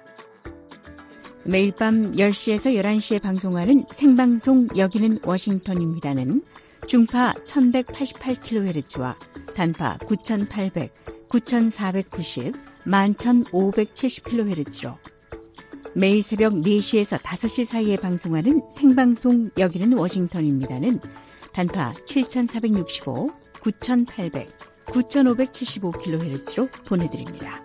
Speaker 23: 매일 밤 열 시에서 열한 시에 방송하는 생방송 여기는 워싱턴입니다는 중파 천백팔십팔 킬로헤르츠와 단파 구천팔백, 구천사백구십, 만 천오백칠십 킬로헤르츠로 매일 새벽 네 시에서 다섯 시 사이에 방송하는 생방송 여기는 워싱턴입니다는 단파 칠천사백육십오, 구천팔백, 구천오백칠십오 킬로헤르츠로 보내드립니다.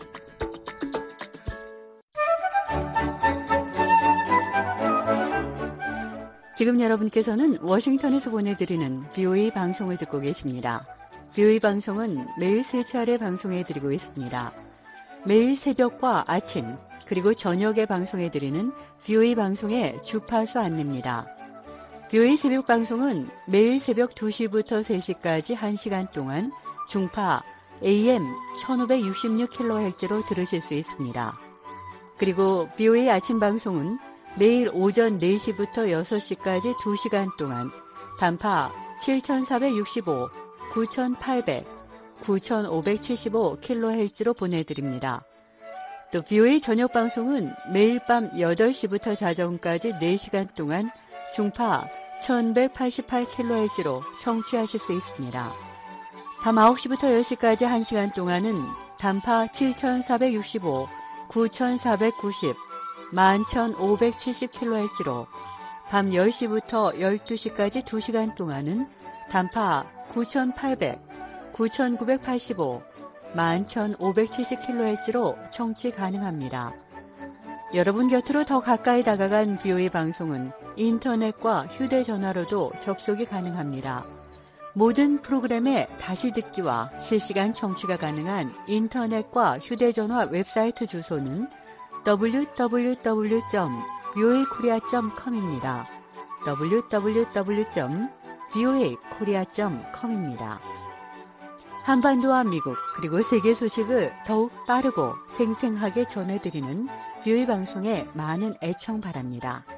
Speaker 23: 지금 여러분께서는 워싱턴에서 보내드리는 비오에이 방송을 듣고 계십니다. 비오에이 방송은 매일 세 차례 방송해드리고 있습니다. 매일 새벽과 아침 그리고 저녁에 방송해드리는 비오에이 방송의 주파수 안내입니다. 비오에이 새벽 방송은 매일 새벽 두 시부터 세 시까지 한 시간 동안 중파 에이엠 천오백육십육 킬로헤르츠로 들으실 수 있습니다. 그리고 비오에이 아침 방송은 매일 오전 네 시부터 여섯 시까지 두 시간 동안 단파 칠천사백육십오, 구천팔백, 구천오백칠십오 킬로헤르츠로 보내드립니다. 또 비오에이 저녁 방송은 매일 밤 여덟 시부터 자정까지 네 시간 동안 중파 천백팔십팔 킬로헤르츠로 청취하실 수 있습니다. 밤 아홉 시부터 열 시까지 한 시간 동안은 단파 칠천사백육십오, 구천사백구십, 만 천오백칠십 킬로헤르츠로 밤 열 시부터 열두 시까지 두 시간 동안은 단파 구천팔백, 구천구백팔십오, 만 천오백칠십 킬로헤르츠로 청취 가능합니다. 여러분 곁으로 더 가까이 다가간 비오에이 방송은 인터넷과 휴대전화로도 접속이 가능합니다. 모든 프로그램의 다시 듣기와 실시간 청취가 가능한 인터넷과 휴대전화 웹사이트 주소는 더블유 더블유 더블유 점 비오에이 코리아 점 컴입니다. 더블유 더블유 더블유 점 비오에이 코리아 점 컴입니다. 한반도와 미국 그리고 세계 소식을 더욱 빠르고 생생하게 전해드리는 뷰이 방송에 많은 애청 바랍니다.